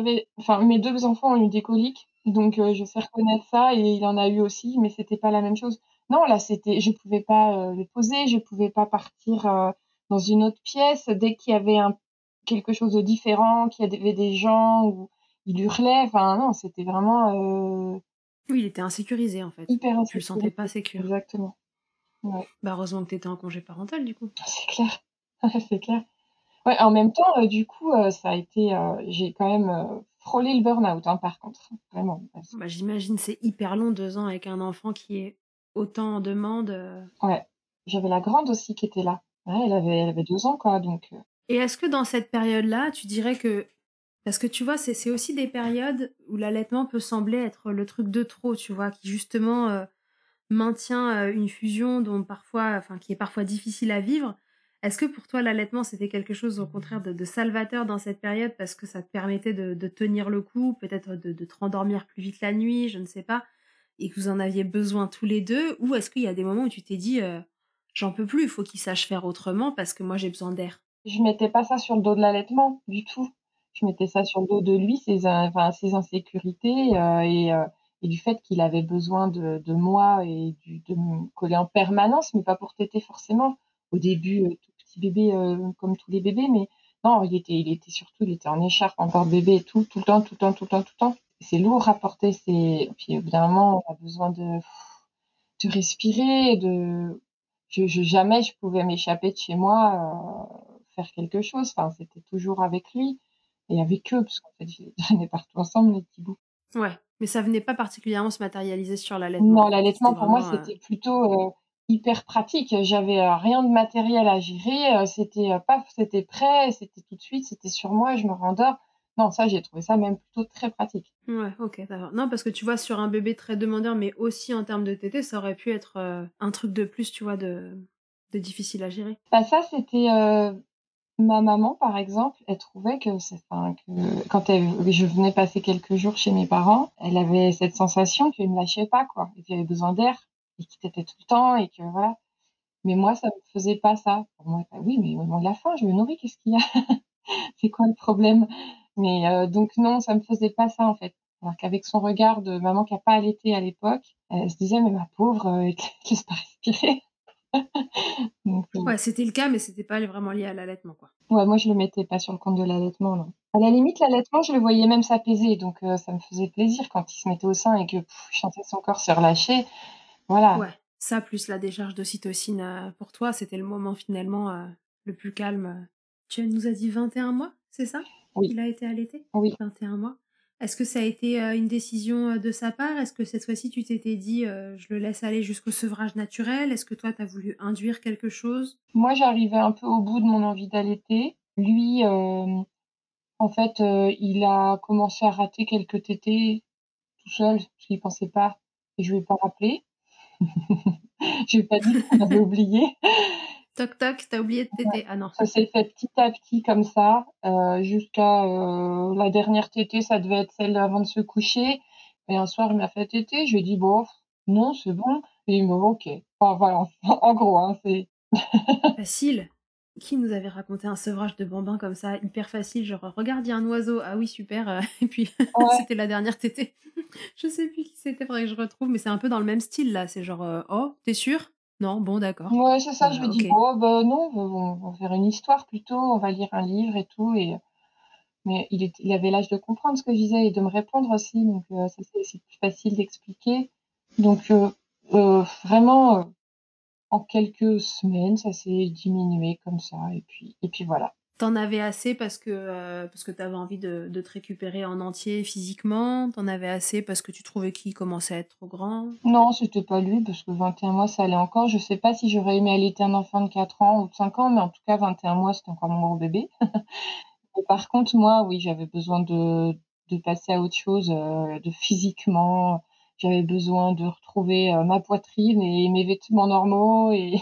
mes 2 enfants ont eu des coliques, donc je sais reconnaître ça et il en a eu aussi, mais c'était pas la même chose. Non, là, je pouvais pas le poser, je pouvais pas partir dans une autre pièce. Dès qu'il y avait quelque chose de différent, qu'il y avait des gens où il hurlait, enfin non, c'était vraiment Oui, il était insécurisé en fait. hyper Tu le sentais pas sécure. Exactement. Ouais. Heureusement que t'étais en congé parental du coup. C'est clair. C'est clair. Ouais, en même temps, du coup, ça a été, j'ai quand même frôlé le burn-out, hein, par contre, vraiment. J'imagine c'est hyper long, 2 ans avec un enfant qui est autant en demande. Ouais, j'avais la grande aussi qui était là. Ouais, elle avait 2 ans, quoi, donc. Et est-ce que dans cette période-là, tu dirais que... Parce que tu vois, c'est aussi des périodes où l'allaitement peut sembler être le truc de trop, tu vois, qui justement maintient une fusion qui est parfois difficile à vivre. Est-ce que pour toi, l'allaitement, c'était quelque chose au contraire de salvateur dans cette période parce que ça te permettait de tenir le coup, peut-être de te rendormir plus vite la nuit, je ne sais pas, et que vous en aviez besoin tous les deux? Ou est-ce qu'il y a des moments où tu t'es dit j'en peux plus, il faut qu'il sache faire autrement parce que moi j'ai besoin d'air? Je mettais pas ça sur le dos de l'allaitement, du tout. Je mettais ça sur le dos de lui, ses insécurités et du fait qu'il avait besoin de moi et de me coller en permanence, mais pas pour téter forcément. Au début, tout petit bébé, comme tous les bébés, mais non, il était en écharpe, en porte-bébé et tout le temps, tout le temps, tout le temps, tout le temps. C'est lourd à porter, puis évidemment, on a besoin de respirer, jamais je pouvais m'échapper de chez moi, faire quelque chose. Enfin, c'était toujours avec lui et avec eux, parce qu'en fait, je les traînais partout ensemble, les petits bouts. Ouais, mais ça venait pas particulièrement se matérialiser sur l'allaitement. Non, l'allaitement, C'était pour moi, vraiment, c'était plutôt hyper pratique. J'avais rien de matériel à gérer. C'était paf, c'était prêt, c'était tout de suite, c'était sur moi, je me rendors. Non, ça, j'ai trouvé ça même plutôt très pratique. Ouais, ok, d'accord. Non, parce que tu vois, sur un bébé très demandeur, mais aussi en termes de tétée, ça aurait pu être un truc de plus, tu vois, de difficile à gérer. Bah, ça, c'était ma maman, par exemple, elle trouvait que, que quand je venais passer quelques jours chez mes parents, elle avait cette sensation qu'il me lâchait pas, quoi, et qu'il avait besoin d'air, et qu'il tétait tout le temps, et que voilà. Mais moi, ça me faisait pas ça. Pour moi, bah oui, mais au moment de la faim, je me nourris, qu'est-ce qu'il y a? C'est quoi le problème? Mais donc non, ça me faisait pas ça, en fait. Alors qu'avec son regard de maman qui a pas allaité à l'époque, elle se disait: «Mais ma pauvre, te laisse pas respirer». Donc Ouais, c'était le cas, mais c'était pas vraiment lié à l'allaitement, quoi. ouais, moi, je le mettais pas sur le compte de l'allaitement, non. À la limite, l'allaitement, je le voyais même s'apaiser, donc ça me faisait plaisir quand il se mettait au sein et que je sentais son corps se relâcher. Voilà. Ouais, ça plus la décharge d'ocytocine, pour toi, c'était le moment finalement, le plus calme. Tu nous as dit 21 mois, c'est ça? Oui, Il a été allaité? oui. 21 mois. Est-ce que ça a été, une décision, de sa part? Est-ce que cette fois-ci tu t'étais dit, «Je le laisse aller jusqu'au sevrage naturel»? Est-ce que toi tu as voulu induire quelque chose? Moi, j'arrivais un peu au bout de mon envie d'allaiter. Lui, en fait, il a commencé à rater quelques tétés tout seul, parce qu'il pensait pas et je lui ai pas rappelé. Je lui ai pas dit qu'on avait oublié. Toc toc, tu as oublié de téter. Ah non. Ça s'est fait petit à petit comme ça, jusqu'à, la dernière tétée, ça devait être celle avant de se coucher et un soir, il m'a fait téter, je lui ai dit: «Bof, non, c'est bon» et il m'a OK. Enfin voilà, en gros, hein, c'est Facile. Qui nous avait raconté un sevrage de bambin comme ça, hyper facile, genre: «Regarde, il y a un oiseau. Ah oui, super», et puis ouais, c'était la dernière tétée. Je sais plus qui c'était, faudrait que je retrouve, mais c'est un peu dans le même style là, c'est genre, «Oh, tu sûr? Non? Bon d'accord». ouais, c'est ça, je lui ai dit: OK. «Bon, bah, non, on va faire une histoire plutôt, on va lire un livre et tout» et mais il avait l'âge de comprendre ce que je disais et de me répondre aussi, donc ça c'est plus facile d'expliquer. Donc vraiment, en quelques semaines, ça s'est diminué comme ça et puis voilà. Tu avais assez parce que tu avais envie de te récupérer en entier physiquement? Tu avais assez parce que tu trouvais qu'il commençait à être trop grand? Non, c'était pas lui parce que 21 mois, ça allait encore. Je sais pas si j'aurais aimé allaiter un enfant de 4 ans ou de 5 ans, mais en tout cas 21 mois, c'était encore mon gros bébé. Et par contre, moi, oui, j'avais besoin de passer à autre chose, de physiquement. J'avais besoin de retrouver, ma poitrine et mes vêtements normaux et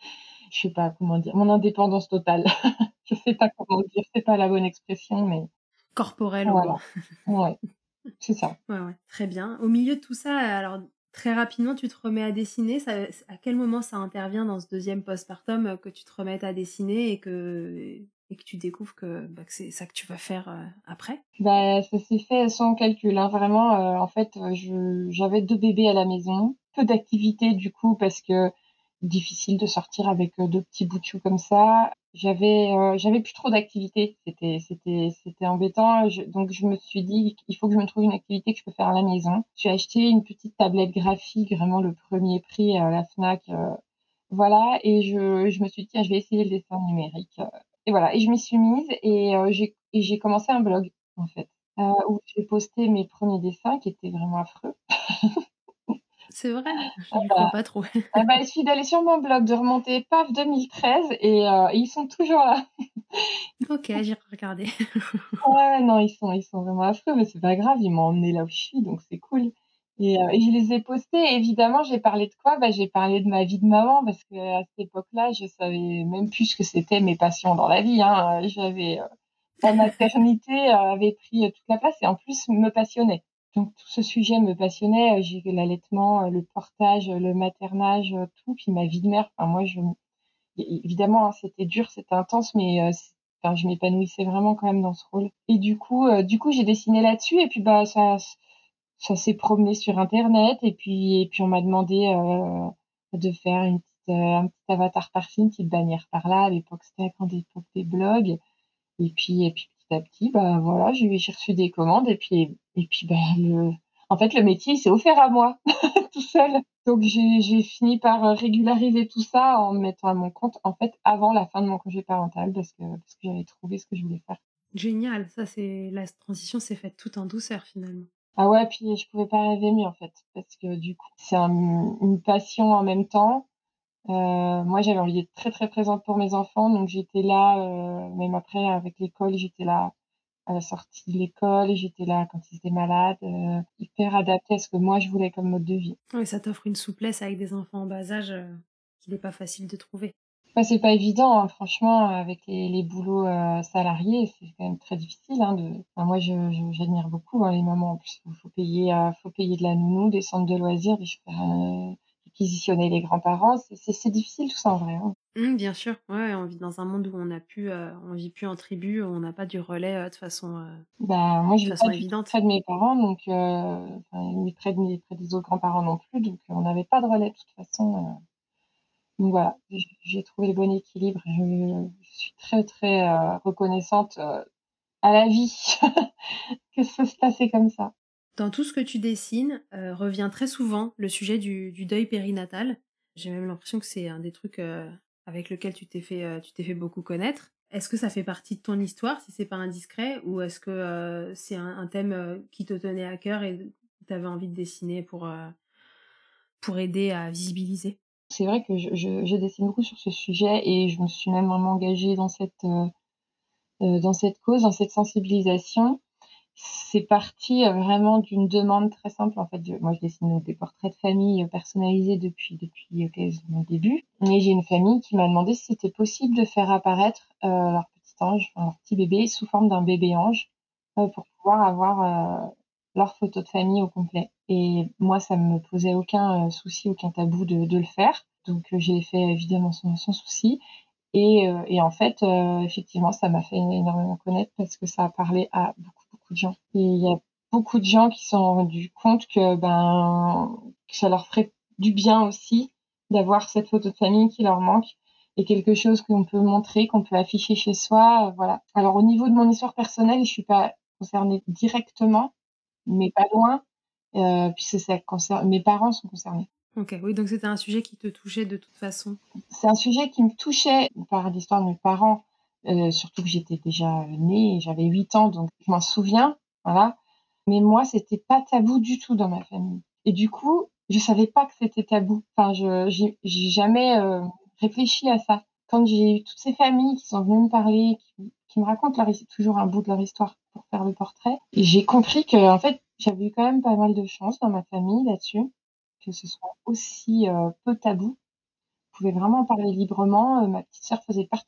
je sais pas comment dire, mon indépendance totale. Je sais pas comment dire, c'est pas la bonne expression, mais Corporel au voilà. moins. Ouais, c'est ça. Ouais, ouais, très bien. Au milieu de tout ça, alors très rapidement, tu te remets à dessiner. Ça, à quel moment ça intervient dans ce deuxième postpartum que tu te remettes à dessiner et que tu découvres que c'est ça que tu vas faire après? Bah, ça s'est fait sans calcul, hein, vraiment, en fait, j'avais 2 bébés à la maison, peu d'activités du coup parce que difficile de sortir avec, 2 petits bouts de chou comme ça. J'avais plus trop d'activités, c'était embêtant, donc je me suis dit: «Il faut que je me trouve une activité que je peux faire à la maison». J'ai acheté une petite tablette graphique, vraiment le premier prix à la Fnac, voilà et je me suis dit: «Tiens, je vais essayer le dessin numérique», et voilà et je m'y suis mise et j'ai commencé un blog, en fait, où j'ai posté mes premiers dessins qui étaient vraiment affreux. C'est vrai? Je n'y crois pas trop. Ah bah, il suffit d'aller sur mon blog, de remonter paf 2013 et ils sont toujours là. OK, j'irai regarder. Ouais, non, ils sont vraiment affreux, mais c'est pas grave, ils m'ont emmenée là où je suis, donc c'est cool et je les ai postés et évidemment, j'ai parlé de quoi? Bah, j'ai parlé de ma vie de maman parce qu'à cette époque-là, je savais même plus ce que c'était mes passions dans la vie, hein, la maternité, avait pris, toute la place et en plus me passionnait. Donc tout ce sujet me passionnait, j'ai l'allaitement, le portage, le maternage, tout, puis ma vie de mère. Enfin moi je évidemment, hein, c'était dur, c'était intense, mais enfin je m'épanouissais vraiment quand même dans ce rôle et du coup j'ai dessiné là-dessus et puis, bah, ça s'est promené sur internet et puis on m'a demandé, de faire un petit avatar par-ci, une petite bannière par-là. À l'époque, c'était la grande époque des blogs et puis petit à petit, bah, voilà, j'ai reçu des commandes et puis, bah, en fait, le métier, il s'est offert à moi, tout seul. Donc j'ai fini par, régulariser tout ça en me mettant à mon compte, en fait, avant la fin de mon congé parental parce que j'avais trouvé ce que je voulais faire. Génial, ça c'est la transition s'est faite toute en douceur finalement. Ah ouais, puis je pouvais pas rêver mieux, en fait, parce que du coup, c'est une passion en même temps. Moi, j'avais envie d'être très, très présente pour mes enfants, donc j'étais là, même après avec l'école, j'étais là à la sortie de l'école, j'étais là quand ils étaient malades, hyper adaptée à ce que moi je voulais comme mode de vie. Oui, ça t'offre une souplesse avec des enfants en bas âge, qu'il n'est pas facile de trouver. Bah, c'est pas évident, hein, franchement, avec les boulots, salariés, c'est quand même très difficile, hein, moi j'admire beaucoup, hein, les mamans. En plus, faut payer de la nounou, des centres de loisirs, réquisitionner les grands-parents. C'est difficile tout ça en vrai, hein. Bien sûr, ouais, on vit dans un monde où on vit plus en tribu, où on n'a pas du relais, Bah, moi, je de vis pas façon du tout évidente. près de mes parents, donc enfin, ni près des autres grands-parents non plus, donc on n'avait pas de relais de toute façon, donc voilà, j'ai trouvé le bon équilibre. Je suis très, très, reconnaissante, à la vie que ça se passait comme ça. Dans tout ce que tu dessines, revient très souvent le sujet du deuil périnatal. J'ai même l'impression que c'est un des trucs, avec lequel tu t'es fait beaucoup connaître. Est-ce que ça fait partie de ton histoire, si c'est pas indiscret? Ou est-ce que, c'est un thème, qui te tenait à cœur et tu avais envie de dessiner pour aider à visibiliser? C'est vrai que je dessine beaucoup sur ce sujet et je me suis même vraiment engagée dans cette cause, dans cette sensibilisation. C'est parti, vraiment d'une demande très simple, en fait. Moi, je dessine des portraits de famille, personnalisés depuis quasiment le début. Mais j'ai une famille qui m'a demandé si c'était possible de faire apparaître, leur petit ange, enfin leur petit bébé sous forme d'un bébé ange, pour pouvoir avoir, leur photo de famille au complet. Et moi, ça me posait aucun, souci, aucun tabou de le faire. Donc, je l'ai fait évidemment sans souci. Et en fait, effectivement, ça m'a fait énormément connaître parce que ça a parlé à beaucoup de gens. Et il y a beaucoup de gens qui se sont rendus compte que ça leur ferait du bien aussi d'avoir cette photo de famille qui leur manque et quelque chose qu'on peut montrer, qu'on peut afficher chez soi, voilà. Alors au niveau de mon histoire personnelle, je suis pas concernée directement, mais pas loin, puisque ça concerne mes parents sont concernés. OK, oui, donc c'était un sujet qui te touchait de toute façon. C'est un sujet qui me touchait par l'histoire de mes parents, surtout que j'étais déjà née et j'avais 8 ans, donc je m'en souviens, voilà. Mais moi, c'était pas tabou du tout dans ma famille. Et du coup, je savais pas que c'était tabou. Enfin, j'ai jamais, réfléchi à ça. Quand j'ai eu toutes ces familles qui sont venues me parler, qui me racontent toujours un bout de leur histoire pour faire le portrait, et j'ai compris qu'en fait, j'avais eu quand même pas mal de chance dans ma famille là-dessus, que ce soit aussi, peu tabou. On pouvait vraiment en parler librement. Ma petite sœur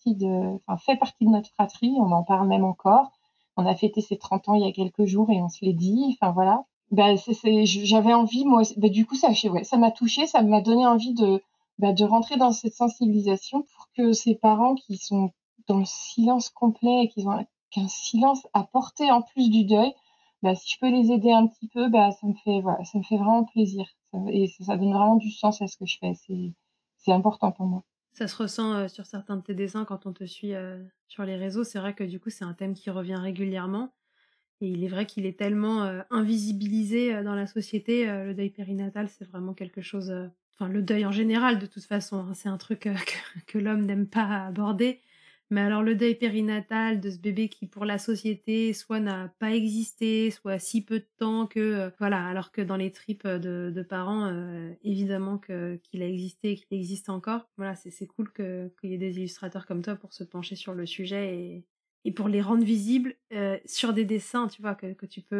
fait partie de notre fratrie, on en parle même encore. On a fêté ses 30 ans il y a quelques jours et on se l'est dit, enfin voilà. J'avais envie moi aussi, du coup ça m'a touchée, ça m'a donné envie de rentrer dans cette sensibilisation pour que ces parents qui sont dans le silence complet et qui ont qu'un silence à porter en plus du deuil, si je peux les aider un petit peu, ça me fait vraiment plaisir. Ça donne vraiment du sens à ce que je fais. C'est important pour moi. Ça se ressent, sur certains de tes dessins quand on te suit, sur les réseaux. C'est vrai que du coup, c'est un thème qui revient régulièrement et il est vrai qu'il est tellement, invisibilisé, dans la société, le deuil périnatal, c'est vraiment quelque chose, enfin le deuil en général de toute façon, hein, c'est un truc, que l'homme n'aime pas aborder. Mais alors le deuil périnatal de ce bébé qui pour la société soit n'a pas existé, soit si peu de temps que, voilà, alors que dans les tripes, de parents, évidemment qu'il a existé et qu'il existe encore. Voilà, c'est cool qu'il y ait des illustrateurs comme toi pour se pencher sur le sujet et pour les rendre visibles, sur des dessins, tu vois, que tu peux,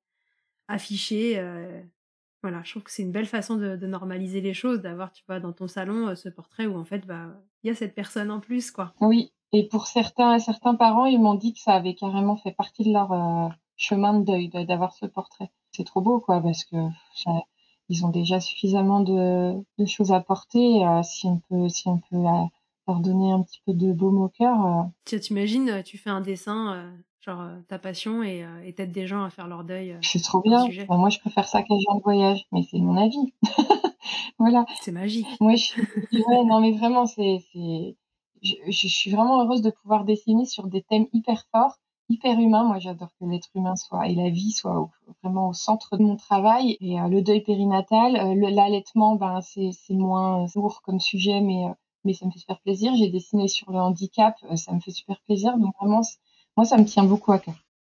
afficher, voilà, je trouve que c'est une belle façon de normaliser les choses, d'avoir, tu vois, dans ton salon, ce portrait où en fait, il y a cette personne en plus, quoi. Oui, et pour certains parents, ils m'ont dit que ça avait carrément fait partie de leur, chemin de deuil d'avoir ce portrait. C'est trop beau quoi parce que ça ils ont déjà suffisamment de choses à porter, si on peut, leur donner un petit peu de baume au cœur, Tu t'imagines, tu fais un dessin, genre, ta passion et tu des gens à faire leur deuil, c'est trop d'un bien. sujet. Enfin, moi, je préfère ça qu'un genre de voyage, mais c'est mon avis. Voilà. C'est magique. Moi, je suis ouais, non, mais vraiment, je suis vraiment heureuse de pouvoir dessiner sur des thèmes hyper forts, hyper humains. Moi, j'adore que l'être humain soit et la vie soit vraiment au centre de mon travail. Et le deuil périnatal, l'allaitement, c'est moins lourd comme sujet, mais ça me fait super plaisir. J'ai dessiné sur le handicap, ça me fait super plaisir. Donc vraiment, moi, ça me tient beaucoup à cœur.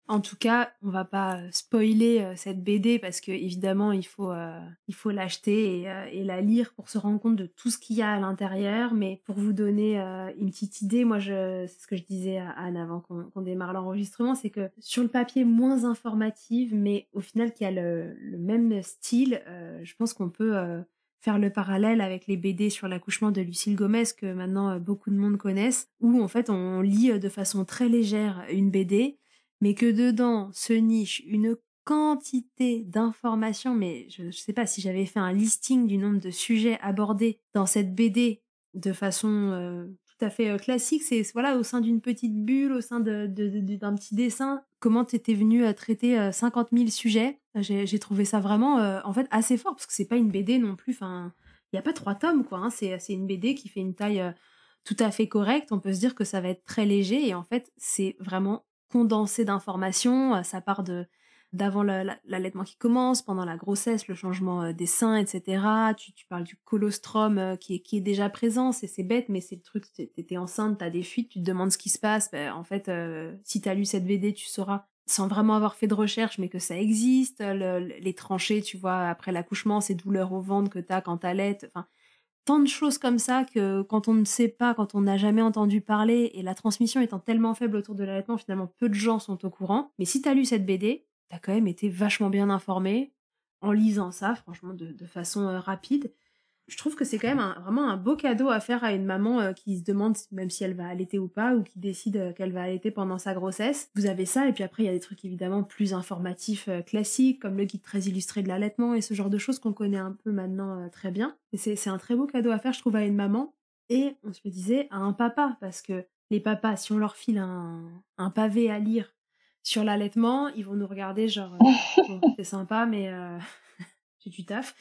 En tout cas, on va pas spoiler cette BD parce que évidemment il faut l'acheter et la lire pour se rendre compte de tout ce qu'il y a à l'intérieur. Mais pour vous donner une petite idée, moi c'est ce que je disais à Anne avant qu'on démarre l'enregistrement, c'est que sur le papier moins informative, mais au final qui a le même style, je pense qu'on peut faire le parallèle avec les BD sur l'accouchement de Lucille Gomez que maintenant beaucoup de monde connaissent, où en fait on lit de façon très légère une BD mais que dedans se niche une quantité d'informations, mais je sais pas si j'avais fait un listing du nombre de sujets abordés dans cette BD de façon tout à fait classique, c'est voilà, au sein d'une petite bulle, au sein d'un petit dessin, comment t'étais venu traiter 50 000 sujets. J'ai trouvé ça vraiment en fait assez fort, parce que c'est pas une BD non plus, enfin, il n'y a pas 3 tomes, quoi, hein, c'est une BD qui fait une taille tout à fait correcte. On peut se dire que ça va être très léger, et en fait, c'est vraiment condensé d'informations. Ça part d'avant l'allaitement qui commence, pendant la grossesse, le changement des seins, etc. Tu parles du colostrum qui est déjà présent. C'est bête, mais c'est le truc, t'es enceinte, t'as des fuites, tu te demandes ce qui se passe. Ben, en fait, si t'as lu cette BD, tu sauras, sans vraiment avoir fait de recherche, mais que ça existe. Les tranchées, tu vois, après l'accouchement, ces douleurs au ventre que t'as quand t'allaites. Enfin, tant de choses comme ça que quand on ne sait pas, quand on n'a jamais entendu parler, et la transmission étant tellement faible autour de l'allaitement, finalement peu de gens sont au courant. Mais si t'as lu cette BD, t'as quand même été vachement bien informé en lisant ça, franchement, de façon rapide. Je trouve que c'est quand même vraiment un beau cadeau à faire à une maman qui se demande même si elle va allaiter ou pas, ou qui décide qu'elle va allaiter pendant sa grossesse. Vous avez ça, et puis après il y a des trucs évidemment plus informatifs classiques, comme le guide très illustré de l'allaitement et ce genre de choses qu'on connaît un peu maintenant très bien. Et c'est un très beau cadeau à faire, je trouve, à une maman. Et on se le disait, à un papa, parce que les papas, si on leur file un pavé à lire sur l'allaitement, ils vont nous regarder genre bon, c'est sympa, mais c'est du taf.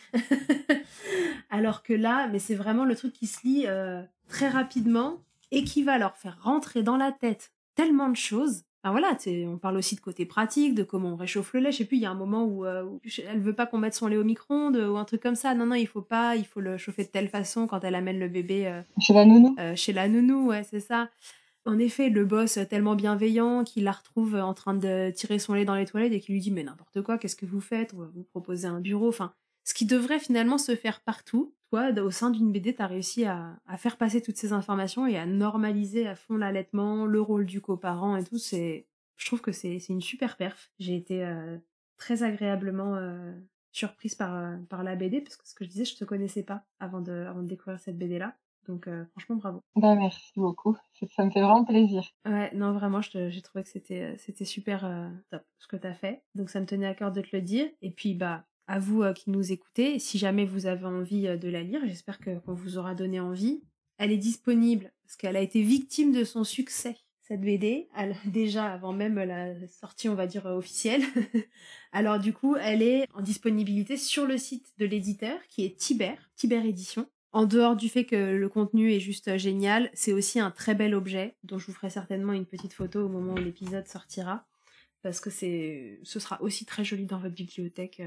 Alors que là, mais c'est vraiment le truc qui se lit très rapidement et qui va leur faire rentrer dans la tête tellement de choses. Enfin voilà, on parle aussi de côté pratique, de comment on réchauffe le lait. Je sais plus, il y a un moment où elle veut pas qu'on mette son lait au micro-ondes ou un truc comme ça. Non, il faut pas, il faut le chauffer de telle façon quand elle amène le bébé Chez la nounou. chez la nounou, ouais, c'est ça. En effet, le boss tellement bienveillant qu'il la retrouve en train de tirer son lait dans les toilettes et qui lui dit mais n'importe quoi, qu'est-ce que vous faites? On va vous proposer un bureau. Enfin, ce qui devrait finalement se faire partout. Toi, au sein d'une BD, t'as réussi à faire passer toutes ces informations et à normaliser à fond l'allaitement, le rôle du coparent et tout. Je trouve que c'est une super perf. J'ai été très agréablement surprise par la BD, parce que ce que je disais, je te connaissais pas avant de découvrir cette BD-là. Donc franchement, bravo. Bah, merci beaucoup. Ça me fait vraiment plaisir. Ouais, non, vraiment, j'ai trouvé que c'était super top ce que t'as fait. Donc ça me tenait à cœur de te le dire. Et puis, bah, à vous qui nous écoutez, si jamais vous avez envie de la lire, j'espère qu'on vous aura donné envie. Elle est disponible parce qu'elle a été victime de son succès, cette BD, déjà avant même la sortie, on va dire, officielle. Alors du coup, elle est en disponibilité sur le site de l'éditeur, qui est Tiber Édition. En dehors du fait que le contenu est juste génial, c'est aussi un très bel objet, dont je vous ferai certainement une petite photo au moment où l'épisode sortira, parce que ce sera aussi très joli dans votre bibliothèque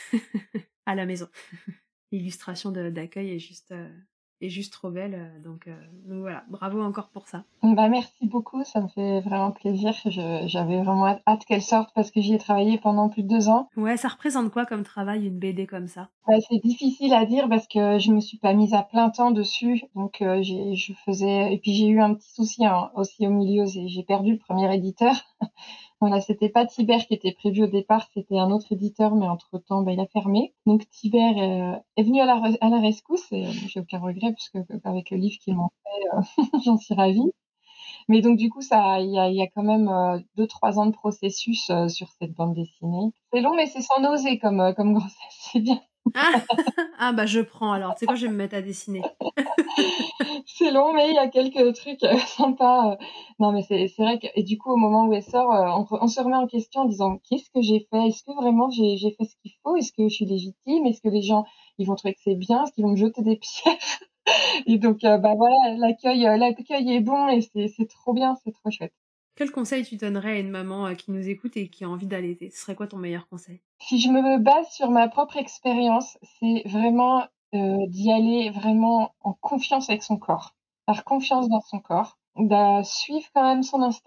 à la maison. L'illustration d'accueil est juste trop belle, donc voilà, bravo encore pour ça. Bah, merci beaucoup, ça me fait vraiment plaisir. J'avais vraiment hâte qu'elle sorte parce que j'y ai travaillé pendant plus de 2 ans. Ouais, ça représente quoi comme travail, une BD comme ça? Bah, c'est difficile à dire parce que je me suis pas mise à plein temps dessus, donc je faisais, et puis j'ai eu un petit souci aussi au milieu, j'ai perdu le premier éditeur. Voilà, c'était pas Tiber qui était prévu au départ, c'était un autre éditeur, mais entre-temps, bah, il a fermé. Donc Tiber est venu à la rescousse, et j'ai aucun regret puisque avec le livre qu'ils m'ont fait, j'en suis ravie. Mais donc du coup, il y a quand même 2-3 ans de processus sur cette bande dessinée. C'est long, mais c'est sans nausée comme grossesse, c'est bien. Ah bah je prends alors, tu sais quoi, je vais me mettre à dessiner. C'est long, mais il y a quelques trucs sympas. Non, mais c'est vrai que, et du coup, au moment où elle sort, on se remet en question en disant qu'est-ce que j'ai fait? Est-ce que vraiment j'ai fait ce qu'il faut? Est-ce que je suis légitime? Est-ce que les gens ils vont trouver que c'est bien? Est-ce qu'ils vont me jeter des pierres? Et donc bah voilà, l'accueil est bon et c'est trop bien, c'est trop chouette. Quel conseil tu donnerais à une maman qui nous écoute et qui a envie d'allaiter? Ce serait quoi ton meilleur conseil? Si je me base sur ma propre expérience, c'est vraiment d'y aller vraiment en confiance avec son corps, faire confiance dans son corps, suivre quand même son instinct,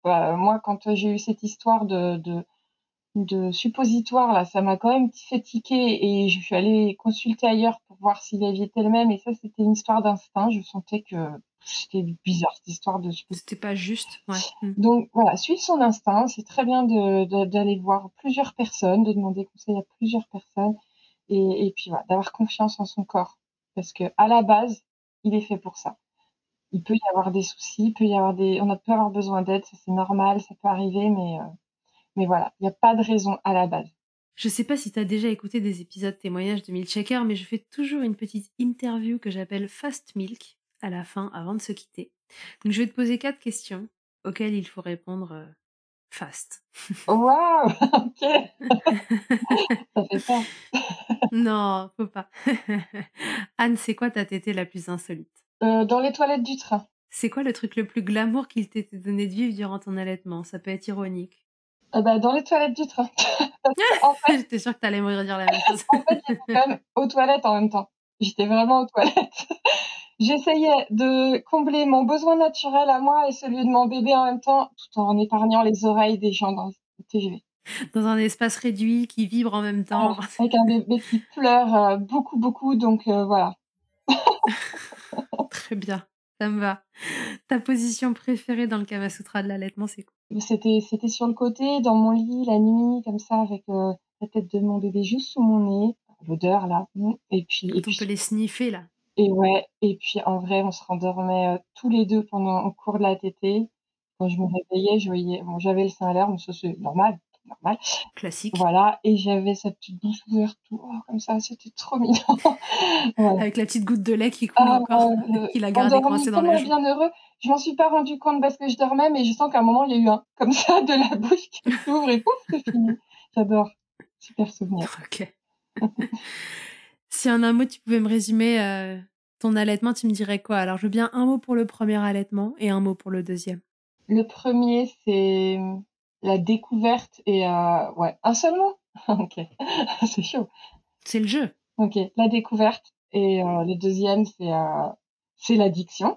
Moi, quand j'ai eu cette histoire de suppositoire là, ça m'a quand même fait tiquer et je suis allée consulter ailleurs pour voir si la vie était le même et ça c'était une histoire d'instinct. Je sentais que c'était bizarre cette histoire de suppositoire. C'était pas juste, ouais. Donc voilà, suivre son instinct, c'est très bien d'aller voir plusieurs personnes, de demander conseil à plusieurs personnes et puis voilà, d'avoir confiance en son corps parce que à la base, il est fait pour ça. Il peut y avoir des soucis, on peut avoir besoin d'aide, ça c'est normal, ça peut arriver, mais voilà, il n'y a pas de raison à la base. Je sais pas si tu as déjà écouté des épisodes témoignages de Milkshaker, mais je fais toujours une petite interview que j'appelle Fast Milk à la fin, avant de se quitter. Donc je vais te poser 4 questions auxquelles il faut répondre fast. Waouh, ok. Ça fait peur. Non, faut pas. Anne, c'est quoi ta tétée la plus insolite? Dans les toilettes du train. C'est quoi le truc le plus glamour qu'il t'était donné de vivre durant ton allaitement? Ça peut être ironique. Dans les toilettes du train. En fait, J'étais sûre que t'allais me redire la même chose. j'étais quand même aux toilettes en même temps. J'étais vraiment aux toilettes. J'essayais de combler mon besoin naturel à moi et celui de mon bébé en même temps, tout en épargnant les oreilles des gens dans le TGV. Dans un espace réduit qui vibre en même temps. Avec un bébé qui pleure beaucoup, beaucoup, donc voilà. Très bien, ça me va. Ta position préférée dans le Kama Sutra de l'allaitement, c'est quoi? C'était sur le côté, dans mon lit, la nuit, comme ça, avec la tête de mon bébé juste sous mon nez, l'odeur là, et puis Quand on peut les sniffer, là. et puis en vrai, on se rendormait tous les deux au cours de la tétée. Quand je me réveillais, je voyais, bon, j'avais le sein à l'air, mais ça c'est normal. Classique. Voilà, et j'avais sa petite bouche ouverte, tout, comme ça, c'était trop mignon. Ouais. Avec la petite goutte de lait qui coule encore, qu'il a gardé coincée dans la joue. Bien heureux. Je m'en suis pas rendu compte parce que je dormais, mais je sens qu'à un moment, il y a eu un, comme ça, de la bouche qui s'ouvre et pouf, c'est fini. J'adore. Super souvenir. Ok. Si en un mot, tu pouvais me résumer ton allaitement, tu me dirais quoi? Alors, je veux bien un mot pour le premier allaitement et un mot pour le deuxième. Le premier, c'est la découverte et ouais, un seul mot. Ok, c'est chaud. C'est le jeu. Ok, la découverte et le deuxième, c'est l'addiction.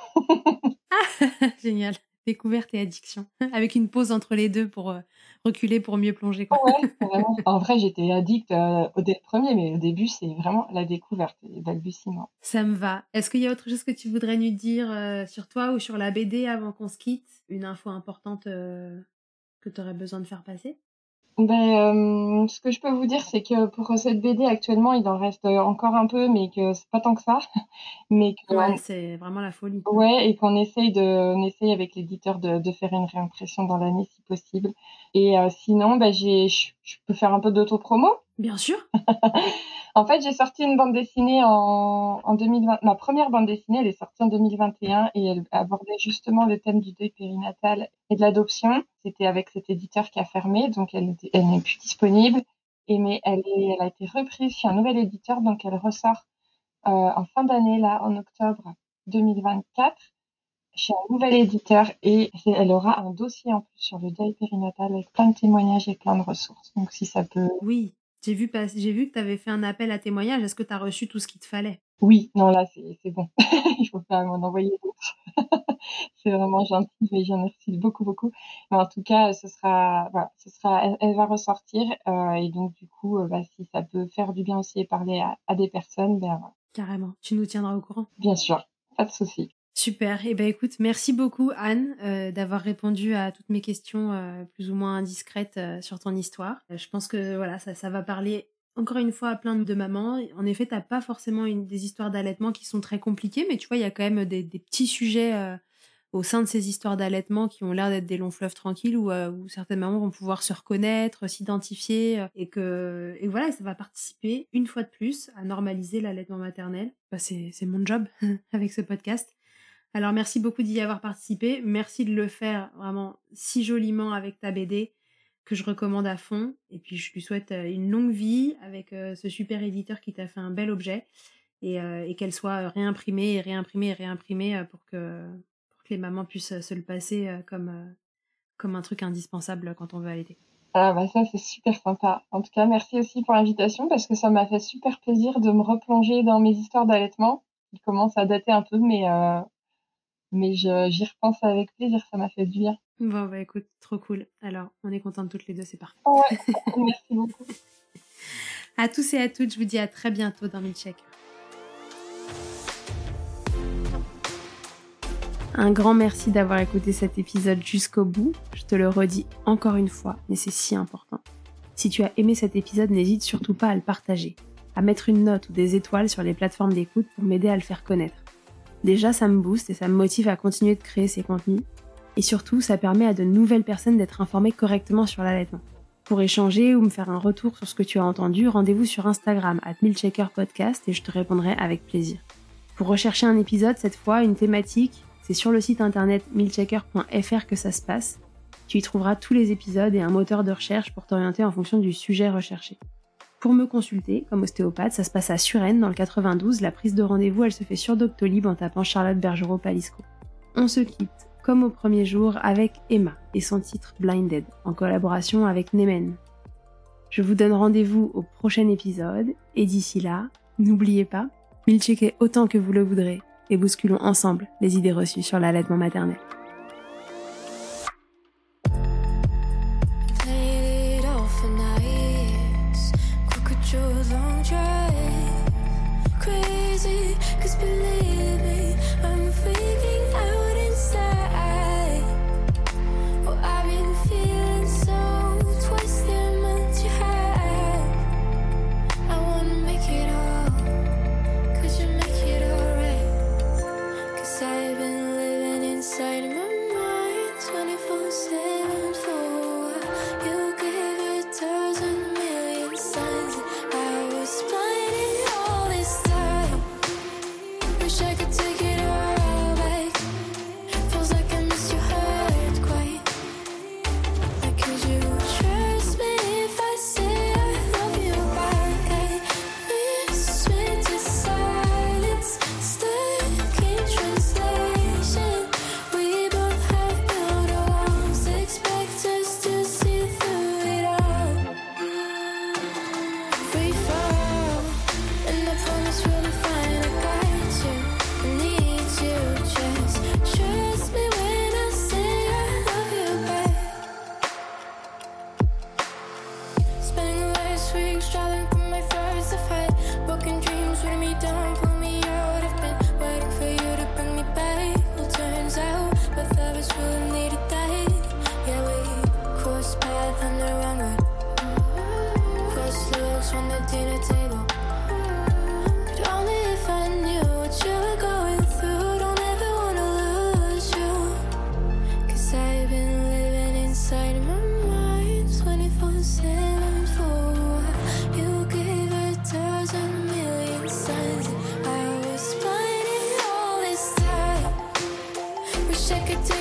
Génial. Découverte et addiction. Avec une pause entre les deux pour reculer pour mieux plonger, quoi. Ouais, vraiment. En vrai, j'étais addict dès le premier, mais au début, c'est vraiment la découverte, les balbutiements. Ça me va. Est-ce qu'il y a autre chose que tu voudrais nous dire sur toi ou sur la BD avant qu'on se quitte? Une info importante que tu aurais besoin de faire passer? Ce que je peux vous dire, c'est que pour cette BD, actuellement, il en reste encore un peu, mais que c'est pas tant que ça. Mais que, Ouais, c'est vraiment la folie. ouais, et qu'on on essaye avec l'éditeur de faire une réimpression dans l'année si possible. Et sinon, je peux faire un peu d'autopromo. Bien sûr. En fait, j'ai sorti une bande dessinée en 2020. Ma première bande dessinée, elle est sortie en 2021 et elle abordait justement le thème du deuil périnatal et de l'adoption. C'était avec cet éditeur qui a fermé, donc elle n'est plus disponible. Mais elle a été reprise chez un nouvel éditeur, donc elle ressort en fin d'année, là, en octobre 2024, chez un nouvel éditeur et elle aura un dossier en plus sur le deuil périnatal avec plein de témoignages et plein de ressources. Donc si ça peut... Oui, j'ai vu que tu avais fait un appel à témoignage. Est-ce que tu as reçu tout ce qu'il te fallait? Oui, non, là, c'est bon. Il faut pas m'en envoyer d'autres. C'est vraiment gentil, mais j'en ai reçu beaucoup, beaucoup. Mais en tout cas, elle va ressortir. Et donc, du coup, si ça peut faire du bien aussi et parler à des personnes, Carrément. Tu nous tiendras au courant. bien sûr, pas de souci. Super. Eh ben écoute, merci beaucoup Anne d'avoir répondu à toutes mes questions plus ou moins indiscrètes sur ton histoire. Je pense que voilà, ça va parler encore une fois à plein de mamans. En effet, t'as pas forcément des histoires d'allaitement qui sont très compliquées, mais tu vois, il y a quand même des petits sujets au sein de ces histoires d'allaitement qui ont l'air d'être des longs fleuves tranquilles où certaines mamans vont pouvoir se reconnaître, s'identifier et voilà, ça va participer une fois de plus à normaliser l'allaitement maternel. Bah, c'est mon job avec ce podcast. Alors merci beaucoup d'y avoir participé, merci de le faire vraiment si joliment avec ta BD que je recommande à fond et puis je lui souhaite une longue vie avec ce super éditeur qui t'a fait un bel objet et qu'elle soit réimprimée et réimprimée et réimprimée pour que les mamans puissent se le passer comme un truc indispensable quand on veut allaiter. Ah ça c'est super sympa. En tout cas, merci aussi pour l'invitation parce que ça m'a fait super plaisir de me replonger dans mes histoires d'allaitement qui commencent à dater un peu, mais mais j'y repense avec plaisir, ça m'a fait du bien. Bon, bah écoute, trop cool. Alors, on est contentes toutes les deux, c'est parfait. Ouais, merci beaucoup. À tous et à toutes, je vous dis à très bientôt dans Milkshaker. Un grand merci d'avoir écouté cet épisode jusqu'au bout. Je te le redis encore une fois, mais c'est si important. Si tu as aimé cet épisode, n'hésite surtout pas à le partager, à mettre une note ou des étoiles sur les plateformes d'écoute pour m'aider à le faire connaître. Déjà, ça me booste et ça me motive à continuer de créer ces contenus. Et surtout, ça permet à de nouvelles personnes d'être informées correctement sur l'allaitement. Pour échanger ou me faire un retour sur ce que tu as entendu, rendez-vous sur Instagram @milkshakerpodcast et je te répondrai avec plaisir. Pour rechercher un épisode, cette fois, une thématique, c'est sur le site internet milkshaker.fr que ça se passe. Tu y trouveras tous les épisodes et un moteur de recherche pour t'orienter en fonction du sujet recherché. Pour me consulter, comme ostéopathe, ça se passe à Suresnes, dans le 92. La prise de rendez-vous, elle se fait sur Doctolib en tapant Charlotte Bergerot-Palisco. On se quitte, comme au premier jour, avec Emma et son titre Blinded, en collaboration avec Nemen. Je vous donne rendez-vous au prochain épisode, et d'ici là, n'oubliez pas, milkshaker autant que vous le voudrez, et bousculons ensemble les idées reçues sur l'allaitement maternel. Wish I could